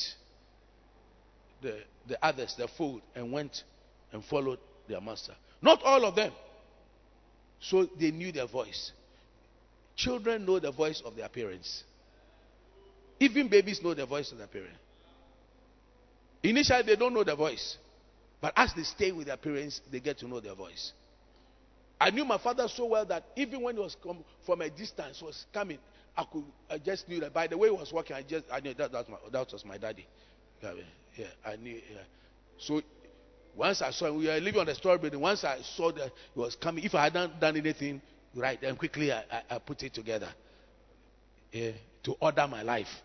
the others, the fold, and went and followed their master. Not all of them. So they knew their voice. Children know the voice of their parents. Even babies know the voice of their parents. Initially, they don't know the voice. But as they stay with their parents, they get to know their voice. I knew my father so well that even when he was from a distance, was coming, I just knew that by the way he was walking, I knew that was my daddy. Yeah, I knew. Yeah. So once I saw him, we were living on the story building. Once I saw that he was coming, if I hadn't done anything right, then quickly I put it together to order my life.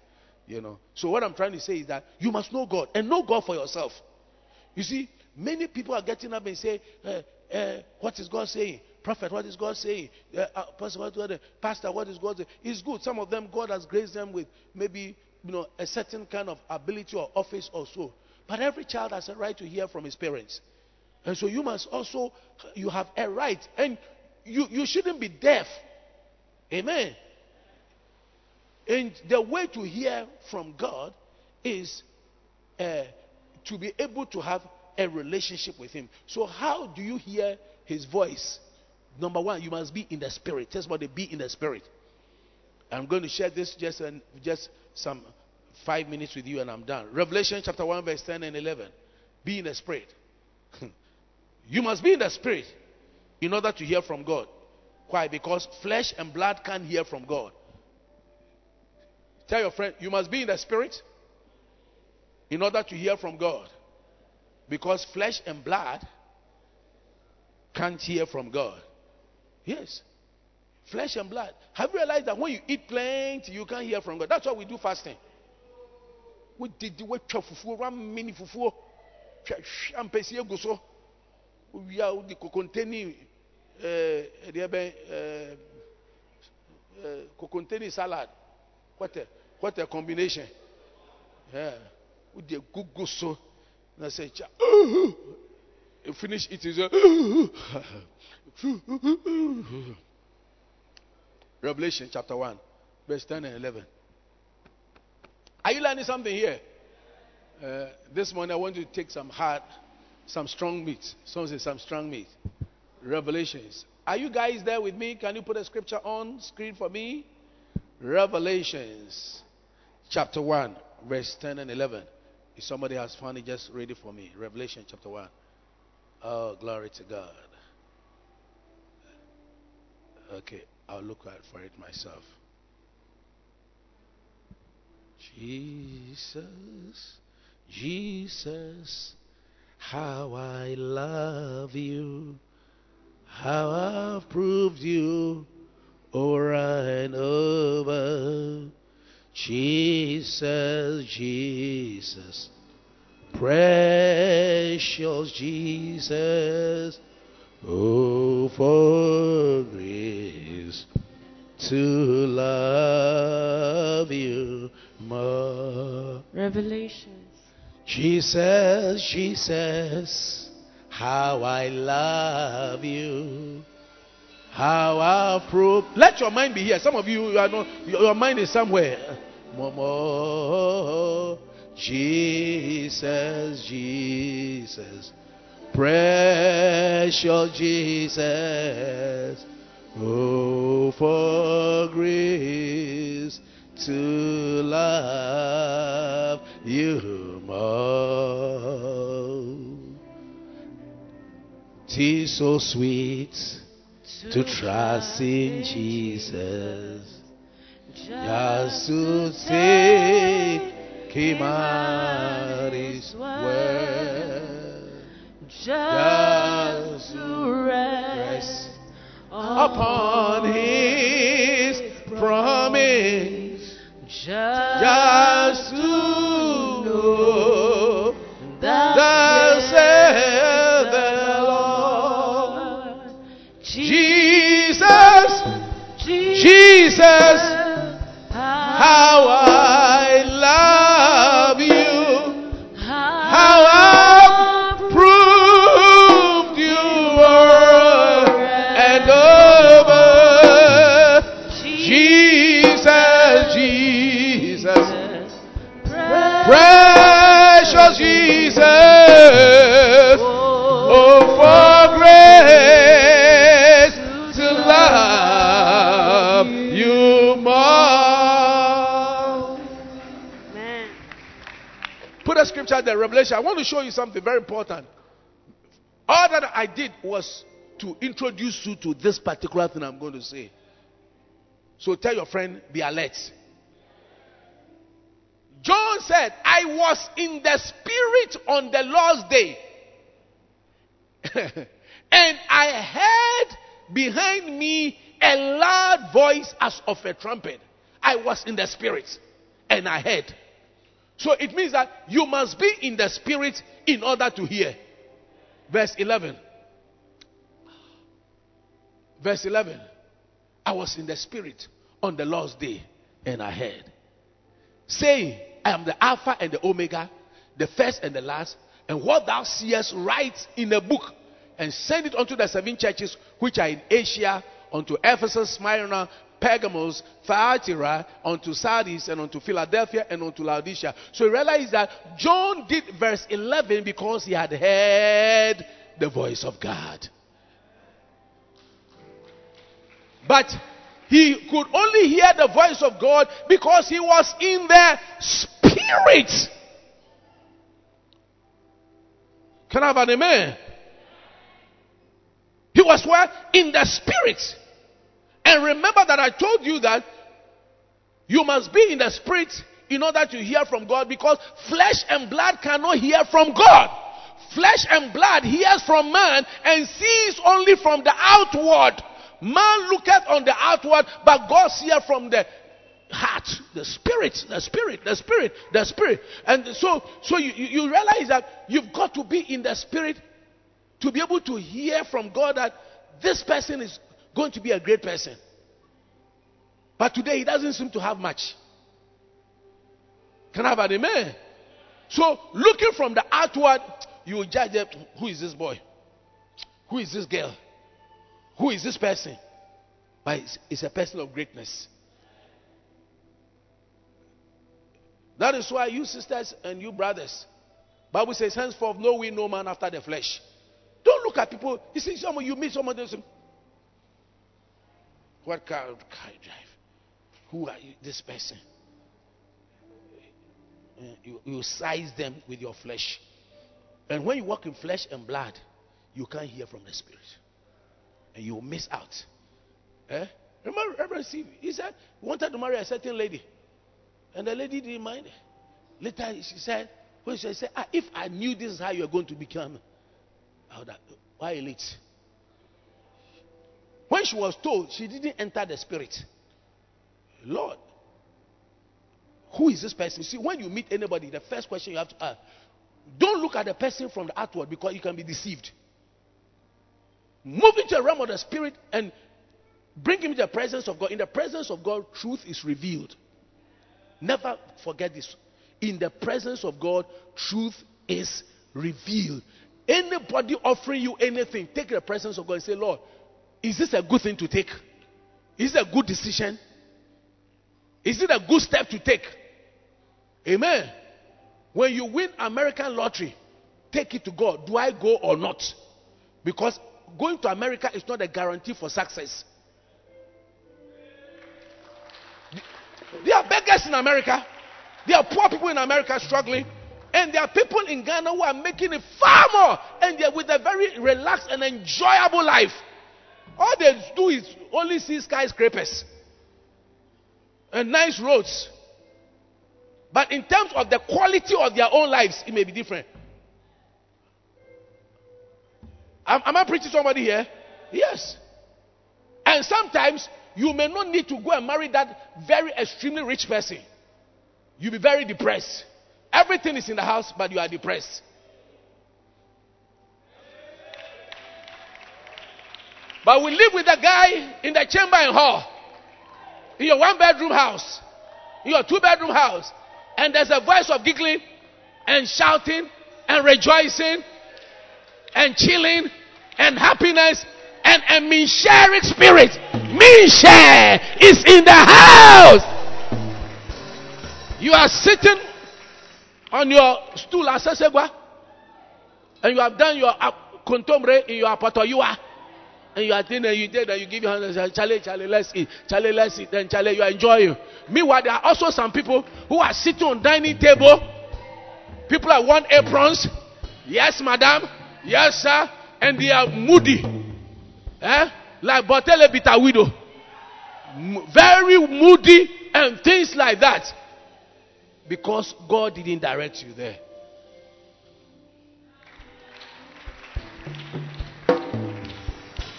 So what I'm trying to say is that you must know God and know God for yourself. You see, many people are getting up and say, what is God saying? Prophet, what is God saying? Pastor, what is God saying? It's good. Some of them, God has graced them with maybe a certain kind of ability or office or so. But every child has a right to hear from his parents. And so you must also, you have a right. And you shouldn't be deaf. Amen. And the way to hear from God is to be able to have a relationship with Him. So how do you hear His voice? Number one, you must be in the Spirit. Just what they be in the Spirit. I'm going to share this just some 5 minutes with you and I'm done. Revelation chapter 1 verse 10 and 11. Be in the Spirit. You must be in the Spirit in order to hear from God. Why? Because flesh and blood can't hear from God. Tell your friend, you must be in the Spirit in order to hear from God. Because flesh and blood can't hear from God. Yes. Flesh and blood. Have you realized that when you eat plenty, you can't hear from God? That's why we do fasting. We did the way fufu, 1 minute fufu. We are containing containing salad. What a combination. Yeah. With the good so. And I say, you finish eating. Revelation chapter 1, verse 10 and 11. Are you learning something here? This morning I want you to take some strong meat. Someone say some strong meat. Revelations. Are you guys there with me? Can you put a scripture on screen for me? Revelations chapter 1, verse 10 and 11. If somebody has found it, just read it for me. Revelation chapter 1. Oh, glory to God. Okay, I'll look out for it myself. Jesus, Jesus, how I love you, how I've proved you over and over. Jesus, Jesus, precious Jesus, oh, for grace to love you more. Revelations. Jesus, Jesus, how I love you, how I prove. Let your mind be here. Some of you are not. Your mind is somewhere. More. Jesus, Jesus, precious Jesus, oh, for grace to love you more. 'Tis so sweet to trust in Jesus, just to take Him at His word, just to rest upon His promise, just to know that said the Lord. Jesus, Jesus, how I love you, how I proved you over and over. Jesus, Jesus, precious Jesus, oh, for grace to love you more. Amen. Put a scripture there, Revelation. I want to show you something very important. All that I did was to introduce you to this particular thing I'm going to say. So tell your friend, be alert. John said, I was in the Spirit on the Lord's day. And I heard behind me a loud voice as of a trumpet. I was in the Spirit. and I heard. So it means that you must be in the spirit in order to hear. Verse 11. Verse 11. I was in the spirit on the Lord's day, and I heard, saying, I am the Alpha and the Omega, the first and the last, and what thou seest write in a book, and send it unto the 7 churches which are in Asia, unto Ephesus, Smyrna, Pergamos, Thyatira, unto Sardis, and unto Philadelphia, and unto Laodicea. So you realize that John did verse 11 because he had heard the voice of God. But he could only hear the voice of God because he was in the spirit. Can I have an amen? He was where? In the spirit. And remember that I told you that you must be in the spirit in order to hear from God, because flesh and blood cannot hear from God. Flesh and blood hears from man and sees only from the outward. Man looketh on the outward, but God seeth from the heart, the spirit, the spirit, the spirit, the spirit. And so you realize that you've got to be in the spirit to be able to hear from God that this person is going to be a great person. But today he doesn't seem to have much. Can I have an amen? So looking from the outward, you will judge them. Who is this boy? Who is this girl? Who is this person? But it's a person of greatness. That is why you sisters and you brothers, Bible says, henceforth know we no man after the flesh. Don't look at people. You see someone, you meet someone, say, what car you drive? Who are you? This person. You size them with your flesh. And when you walk in flesh and blood, you can't hear from the spirit. And you will miss out. Remember Reverend Steve? He said he wanted to marry a certain lady. And the lady didn't mind it. Later she said, if I knew this is how you're going to become, why late? When she was told, she didn't enter the spirit. Lord, who is this person? See, when you meet anybody, the first question you have to ask, don't look at the person from the outward, because you can be deceived. Move into the realm of the spirit and bring him to the presence of God. In the presence of God, truth is revealed. Never forget this. In the presence of God, truth is revealed. Anybody offering you anything, take the presence of God and say, Lord, is this a good thing to take? Is it a good decision? Is it a good step to take? Amen. When you win American lottery, take it to God. Do I go or not? Because going to America is not a guarantee for success. There are beggars in America. There are poor people in America struggling. And there are people in Ghana who are making it far more. And they're with a very relaxed and enjoyable life. All they do is only see skyscrapers and nice roads. But in terms of the quality of their own lives, it may be different. Am I preaching to somebody here? Yes. And sometimes you may not need to go and marry that very extremely rich person. You'll be very depressed. Everything is in the house, but you are depressed. But we live with a guy in the chamber and hall, in your 1-bedroom house, in your 2-bedroom house, and there's a voice of giggling and shouting and rejoicing and chilling and happiness and a Minsheric spirit. Minsher is in the house. You are sitting on your stool as Sesegwa, and you have done your kontomre in your apatoyua, and you are dinner, you did, and you give your hand and say, Charlie, let's eat. Charlie, let's eat. Then Charlie, you are enjoying. Meanwhile, there are also some people who are sitting on dining table. People are worn aprons. Yes, madam. Yes, sir. And they are moody. Like Botele Bita widow. Very moody and things like that. Because God didn't direct you there.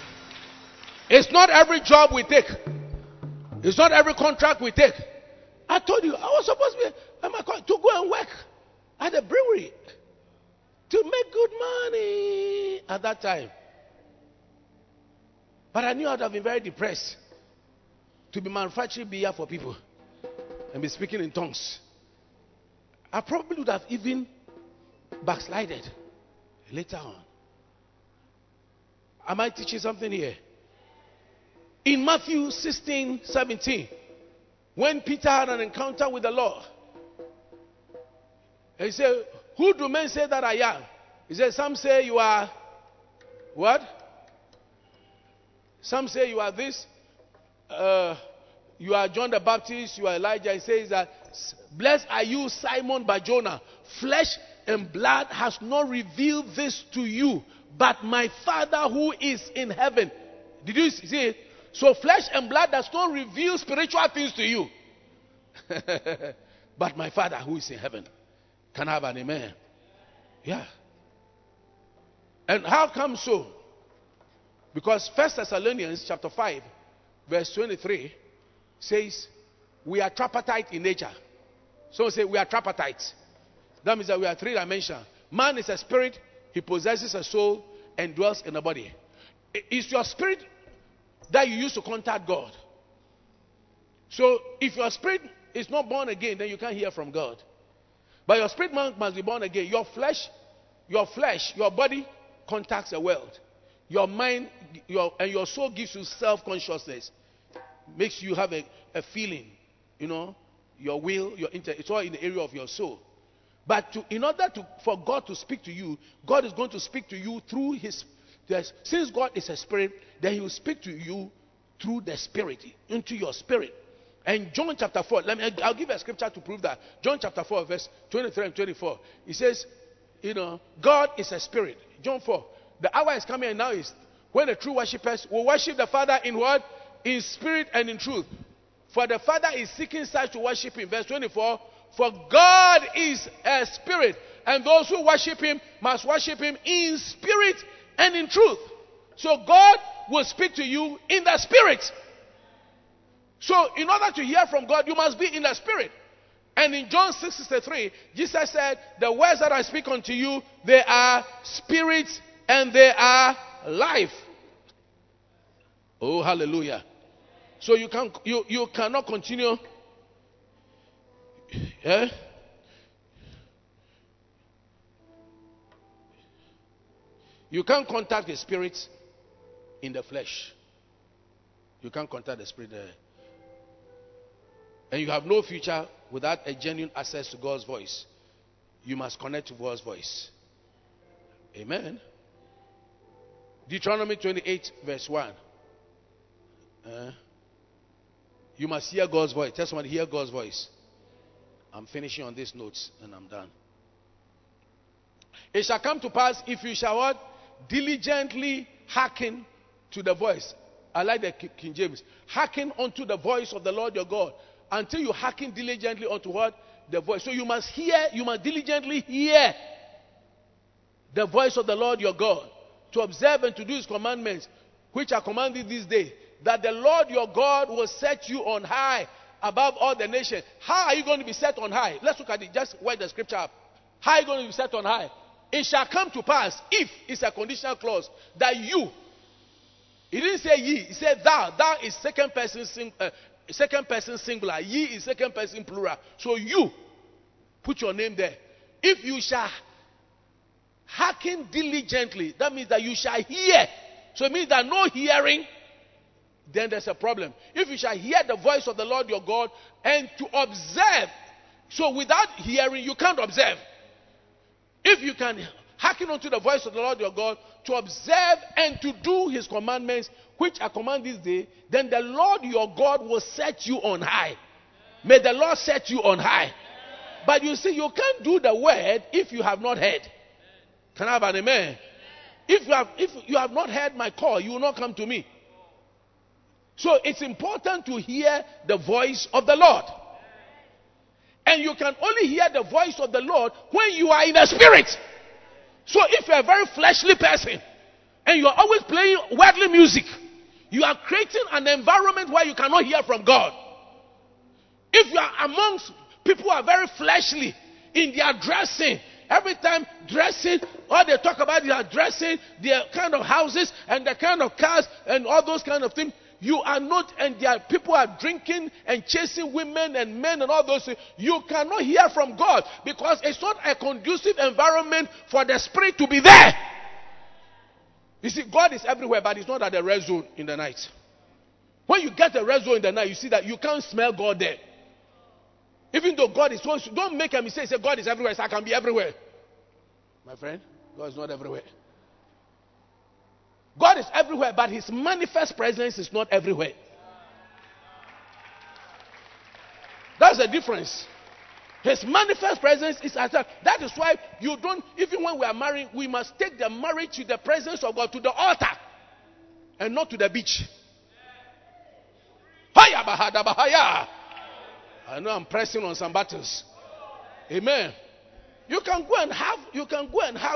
It's not every job we take. It's not every contract we take. I told you, I was supposed to go and work at the brewery to make good money at that time. But I knew I would have been very depressed to be manufacturing beer for people and be speaking in tongues. I probably would have even backslided later on. Am I teaching something here? In Matthew 16:17, when Peter had an encounter with the Lord, he said, who do men say that I am? He said, some say you are what? Some say you are this. You are John the Baptist. You are Elijah. He says that, blessed are you, Simon Bar-Jonah. Flesh and blood has not revealed this to you, but my Father who is in heaven. Did you see it? So flesh and blood does not reveal spiritual things to you. But my Father who is in heaven. Can I have an amen? Yeah. And how come so? Because 1 Thessalonians chapter 5 verse 23 says we are tripartite in nature. So say we are tripartite. That means that we are three-dimensional. Man is a spirit, he possesses a soul and dwells in a body. It's your spirit that you use to contact God. So if your spirit is not born again, then you can't hear from God. But your spirit man must be born again. Your flesh, your body contacts the world. Your mind and your soul gives you self-consciousness. Makes you have a feeling, your will, your intellect. It's all in the area of your soul. But in order for God to speak to you, God is going to speak to you through since God is a spirit, then he will speak to you through the spirit, into your spirit. And John chapter 4, I'll give a scripture to prove that. John chapter 4, verse 23 and 24. It says, God is a spirit. John 4. The hour is coming and now is when the true worshippers will worship the Father in what? In spirit and in truth. For the Father is seeking such to worship him. Verse 24. For God is a spirit, and those who worship him must worship him in spirit and in truth. So God will speak to you in the spirit. So in order to hear from God, you must be in the spirit. And in John 6:63, Jesus said, the words that I speak unto you, they are spirit and they are life. Oh, hallelujah. So you cannot continue. Yeah? You can't contact the spirit in the flesh. You can't contact the spirit there. And you have no future without a genuine access to God's voice. You must connect to God's voice. Amen. Deuteronomy 28 verse 1. You must hear God's voice. Tell someone, hear God's voice. I'm finishing on these notes and I'm done. It shall come to pass if you shall what? Diligently hearken to the voice. I like the King James. Hearken unto the voice of the Lord your God. Until you hearken diligently unto what? The voice. So you must diligently hear the voice of the Lord your God. To observe and to do his commandments, which are commanded this day. That the Lord your God will set you on high above all the nations. How are you going to be set on high? Let's look at it. Just write the scripture up. How are you going to be set on high? It shall come to pass, if it's a conditional clause, that you. He didn't say ye. He said thou. Thou is second person singular. Ye is second person plural. So you, put your name there. If you shall hearken diligently, that means that you shall hear. So it means that no hearing, then there's a problem. If you shall hear the voice of the Lord your God and to observe. So without hearing, you can't observe. If you can hearken unto the voice of the Lord your God to observe and to do his commandments, which are commanded this day, then the Lord your God will set you on high. May the Lord set you on high. But you see, you can't do the word if you have not heard. Can I have an amen? If you have not heard my call, you will not come to me. So it's important to hear the voice of the Lord. And you can only hear the voice of the Lord when you are in the spirit. So if you're a very fleshly person and you are always playing worldly music, you are creating an environment where you cannot hear from God. If If you are amongst people who are very fleshly in their dressing, every time dressing, all they talk about is dressing, their kind of houses and the kind of cars and all those kind of things. You are not, and there are people are drinking and chasing women and men and all those things. You cannot hear from God because it's not a conducive environment for the spirit to be there. You see, God is everywhere, but He's not at the red zone in the night. When you get a red zone in the night, you see that you can't smell God there. Even though God is, don't make a mistake. Say God is everywhere, so I can be everywhere. My friend, God is not everywhere. God is everywhere, but His manifest presence is not everywhere. That's the difference. His manifest presence is at that. That is why you don't, even when we are married, we must take the marriage to the presence of God, to the altar, and not to the beach. Haya bahada bahaya. I know I'm pressing on some buttons. Amen. You can go and have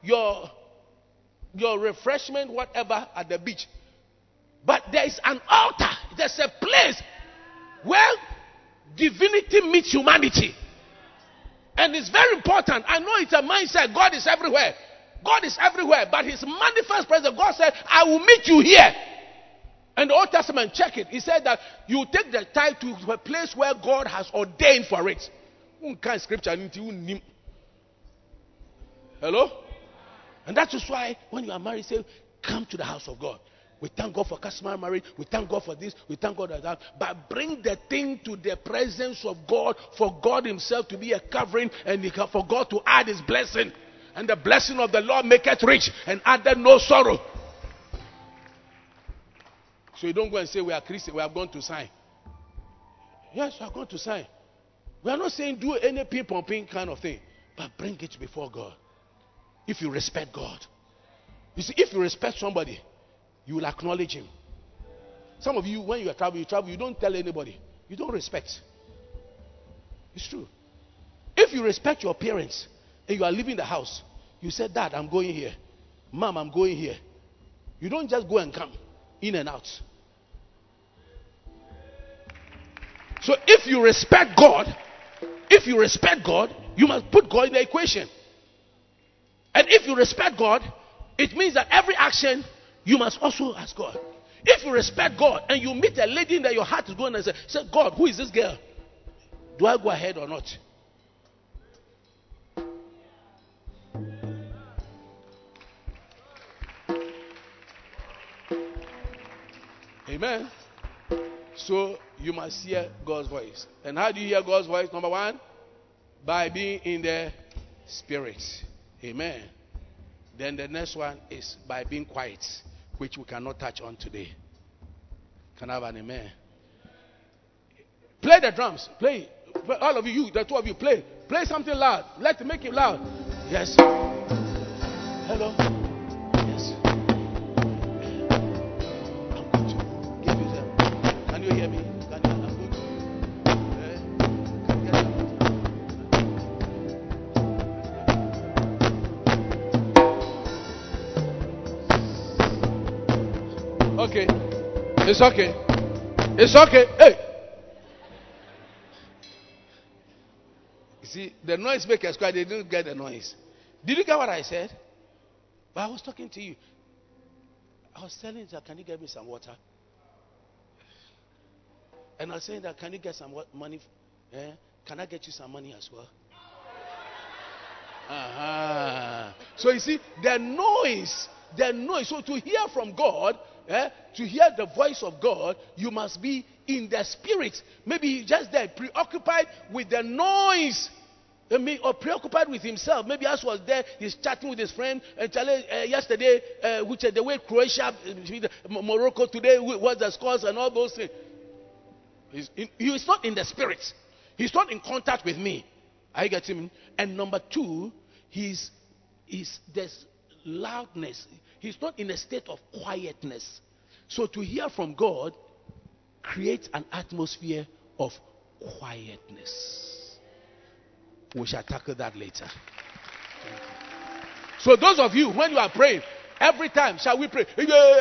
your refreshment, whatever, at the beach. But there is an altar. There's a place where divinity meets humanity. And it's very important. I know it's a mindset. God is everywhere. God is everywhere. But His manifest presence, God said, I will meet you here. And the Old Testament, check it. He said that you take the tithe to a place where God has ordained for it. Scripture. Hello? And that is why when you are married, say, come to the house of God. We thank God for customary marriage. We thank God for this. We thank God for that. But bring the thing to the presence of God for God Himself to be a covering and for God to add His blessing. And the blessing of the Lord maketh rich and addeth no sorrow. So you don't go and say we are Christian. We have gone to sign. Yes, we are going to sign. We are not saying do any ping-pong kind of thing. But bring it before God. If you respect God. You see, if you respect somebody, you will acknowledge him. Some of you, when you travel, you don't tell anybody. You don't respect. It's true. If you respect your parents and you are leaving the house, you say, Dad, I'm going here. Mom, I'm going here. You don't just go and come in and out. So if you respect God, you must put God in the equation. And if you respect God, it means that every action you must also ask God. If you respect God and you meet a lady that your heart is going and say, God, who is this girl? Do I go ahead or not? Amen. So you must hear God's voice. And how do you hear God's voice? Number one, by being in the Spirit. Amen. Then the next one is by being quiet, which we cannot touch on today. Can I have an amen? Play the drums. Play. All of you, the two of you, play. Play something loud. Let's make it loud. Yes. Hello. Yes. I'm going to give you some. Can you hear me? I'm going to. Can you get that? Okay. It's okay. It's okay. Hey. You see, the noise makers cry, they didn't get the noise. Did you get what I said? But I was talking to you. I was telling you, can you get me some water? And I was saying that, can you get some money? Can I get you some money as well? So you see, the noise. So to hear from God, to hear the voice of God, you must be in the Spirit. Maybe just there, preoccupied with the noise. Or preoccupied with himself. Maybe as was there, he's chatting with his friend. Yesterday, which the way Croatia, Morocco today, what the scores and all those things. He's not in the Spirit. He's not in contact with me. I get him. And number two, there's loudness. He's not in a state of quietness. So to hear from God creates an atmosphere of quietness. We shall tackle that later. So those of you, when you are praying, Every time, shall we pray?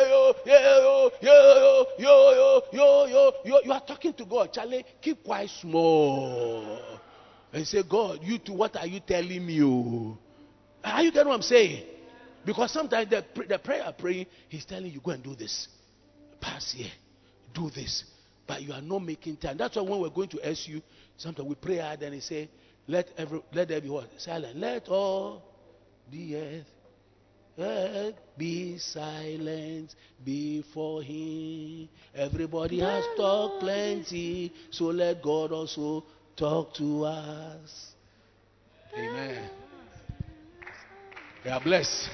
You are talking to God. Charlie, keep quiet small. And say, God, you too, what are you telling me? Are you getting what I'm saying? Because sometimes the prayer praying, he's telling you, go and do this. Pass here. Do this. But you are not making time. That's why when we're going to SU, sometimes we pray hard and he say, let there be what? Silent. Let all the earth be silent before him. Everybody has talked plenty, so let God also talk to us. Amen. They are blessed.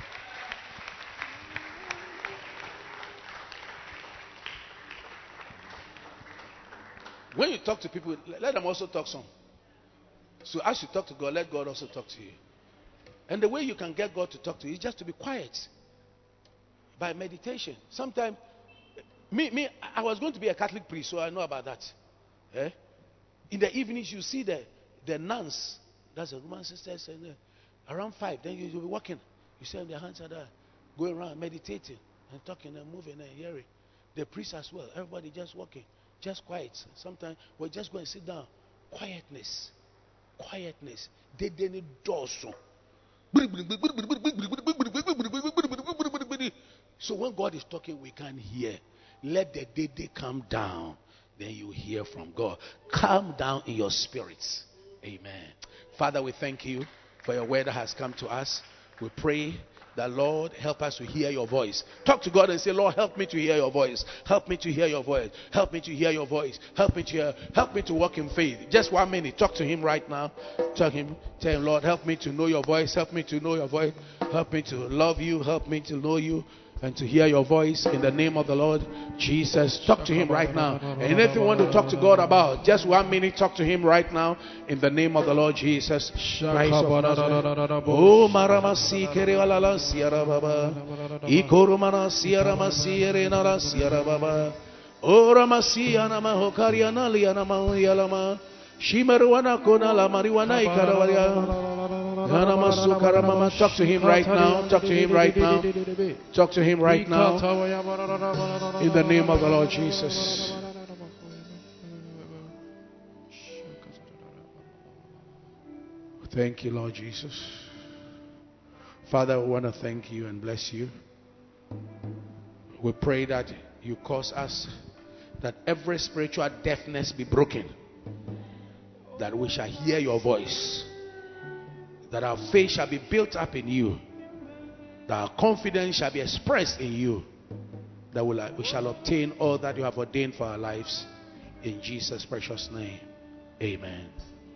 When you talk to people, let them also talk some. So as you talk to God, let God also talk to you. And the way you can get God to talk to you is just to be quiet. By meditation. Sometimes, I was going to be a Catholic priest, so I know about that. Eh? In the evenings, you see the nuns, that's the Roman sisters, and around 5, then you'll be walking. You see their hands are there, going around, meditating, and talking, and moving, and hearing. The priests as well, everybody just walking, just quiet. Sometimes we're just going to sit down. Quietness. They didn't do so. So when God is talking, we can't hear. Let the day calm down. Then you hear from God. Calm down in your spirits. Amen. Father, we thank you for your word that has come to us. We pray that, Lord, help us to hear your voice. Talk to God and say, Lord, help me to hear your voice. Help me to hear your voice. Help me to hear your voice. Help me to walk in faith. Just 1 minute. Talk to him right now. Tell him, Lord, help me to know your voice. Help me to know your voice. Help me to love you. Help me to know you and to hear your voice in the name of the Lord Jesus. Talk to him right now. And anything you want to talk to God about, just 1 minute, talk to him right now in the name of the Lord Jesus Christ of Nazareth. Oh, Maramasi Kerewalala Sierra Baba. Ikorumana Sierra Masiere Nara Sierra Baba. Oh, Ramasiana Mahokariana Liana Mahuyalama. Shimaruana Konala Mariwana Ikarawaria. Talk to him right now. Talk to him right now. Talk to him right now. In the name of the Lord Jesus. Thank you, Lord Jesus. Father, we want to thank you and bless you. We pray that you cause us that every spiritual deafness be broken, that we shall hear your voice, that our faith shall be built up in you, that our confidence shall be expressed in you, that we shall obtain all that you have ordained for our lives. In Jesus' precious name, amen.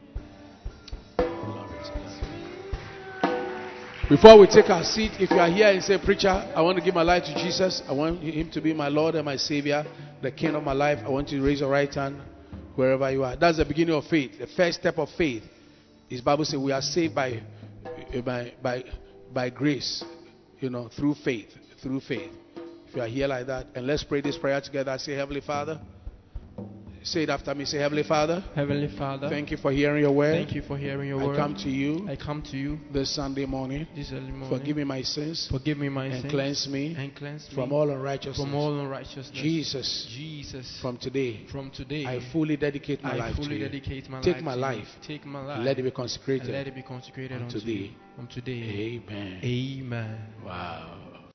Before we take our seat, if you are here and say, preacher, I want to give my life to Jesus, I want him to be my Lord and my Savior, the King of my life, I want you to raise your right hand wherever you are. That's the beginning of faith. The first step of faith is, Bible says, we are saved by grace, through faith. If you are here like that, and let's pray this prayer together. Say, Heavenly Father. Say it after me. Say, Heavenly Father. Heavenly Father. Thank you for hearing your word. Thank you for hearing your word. I come to you this Sunday morning. Forgive me my sins. Forgive me my sins. And cleanse me from all unrighteousness. Jesus. From today. I fully dedicate my life to you. Take my life. And let it be consecrated. Unto thee. Amen. Amen. Wow.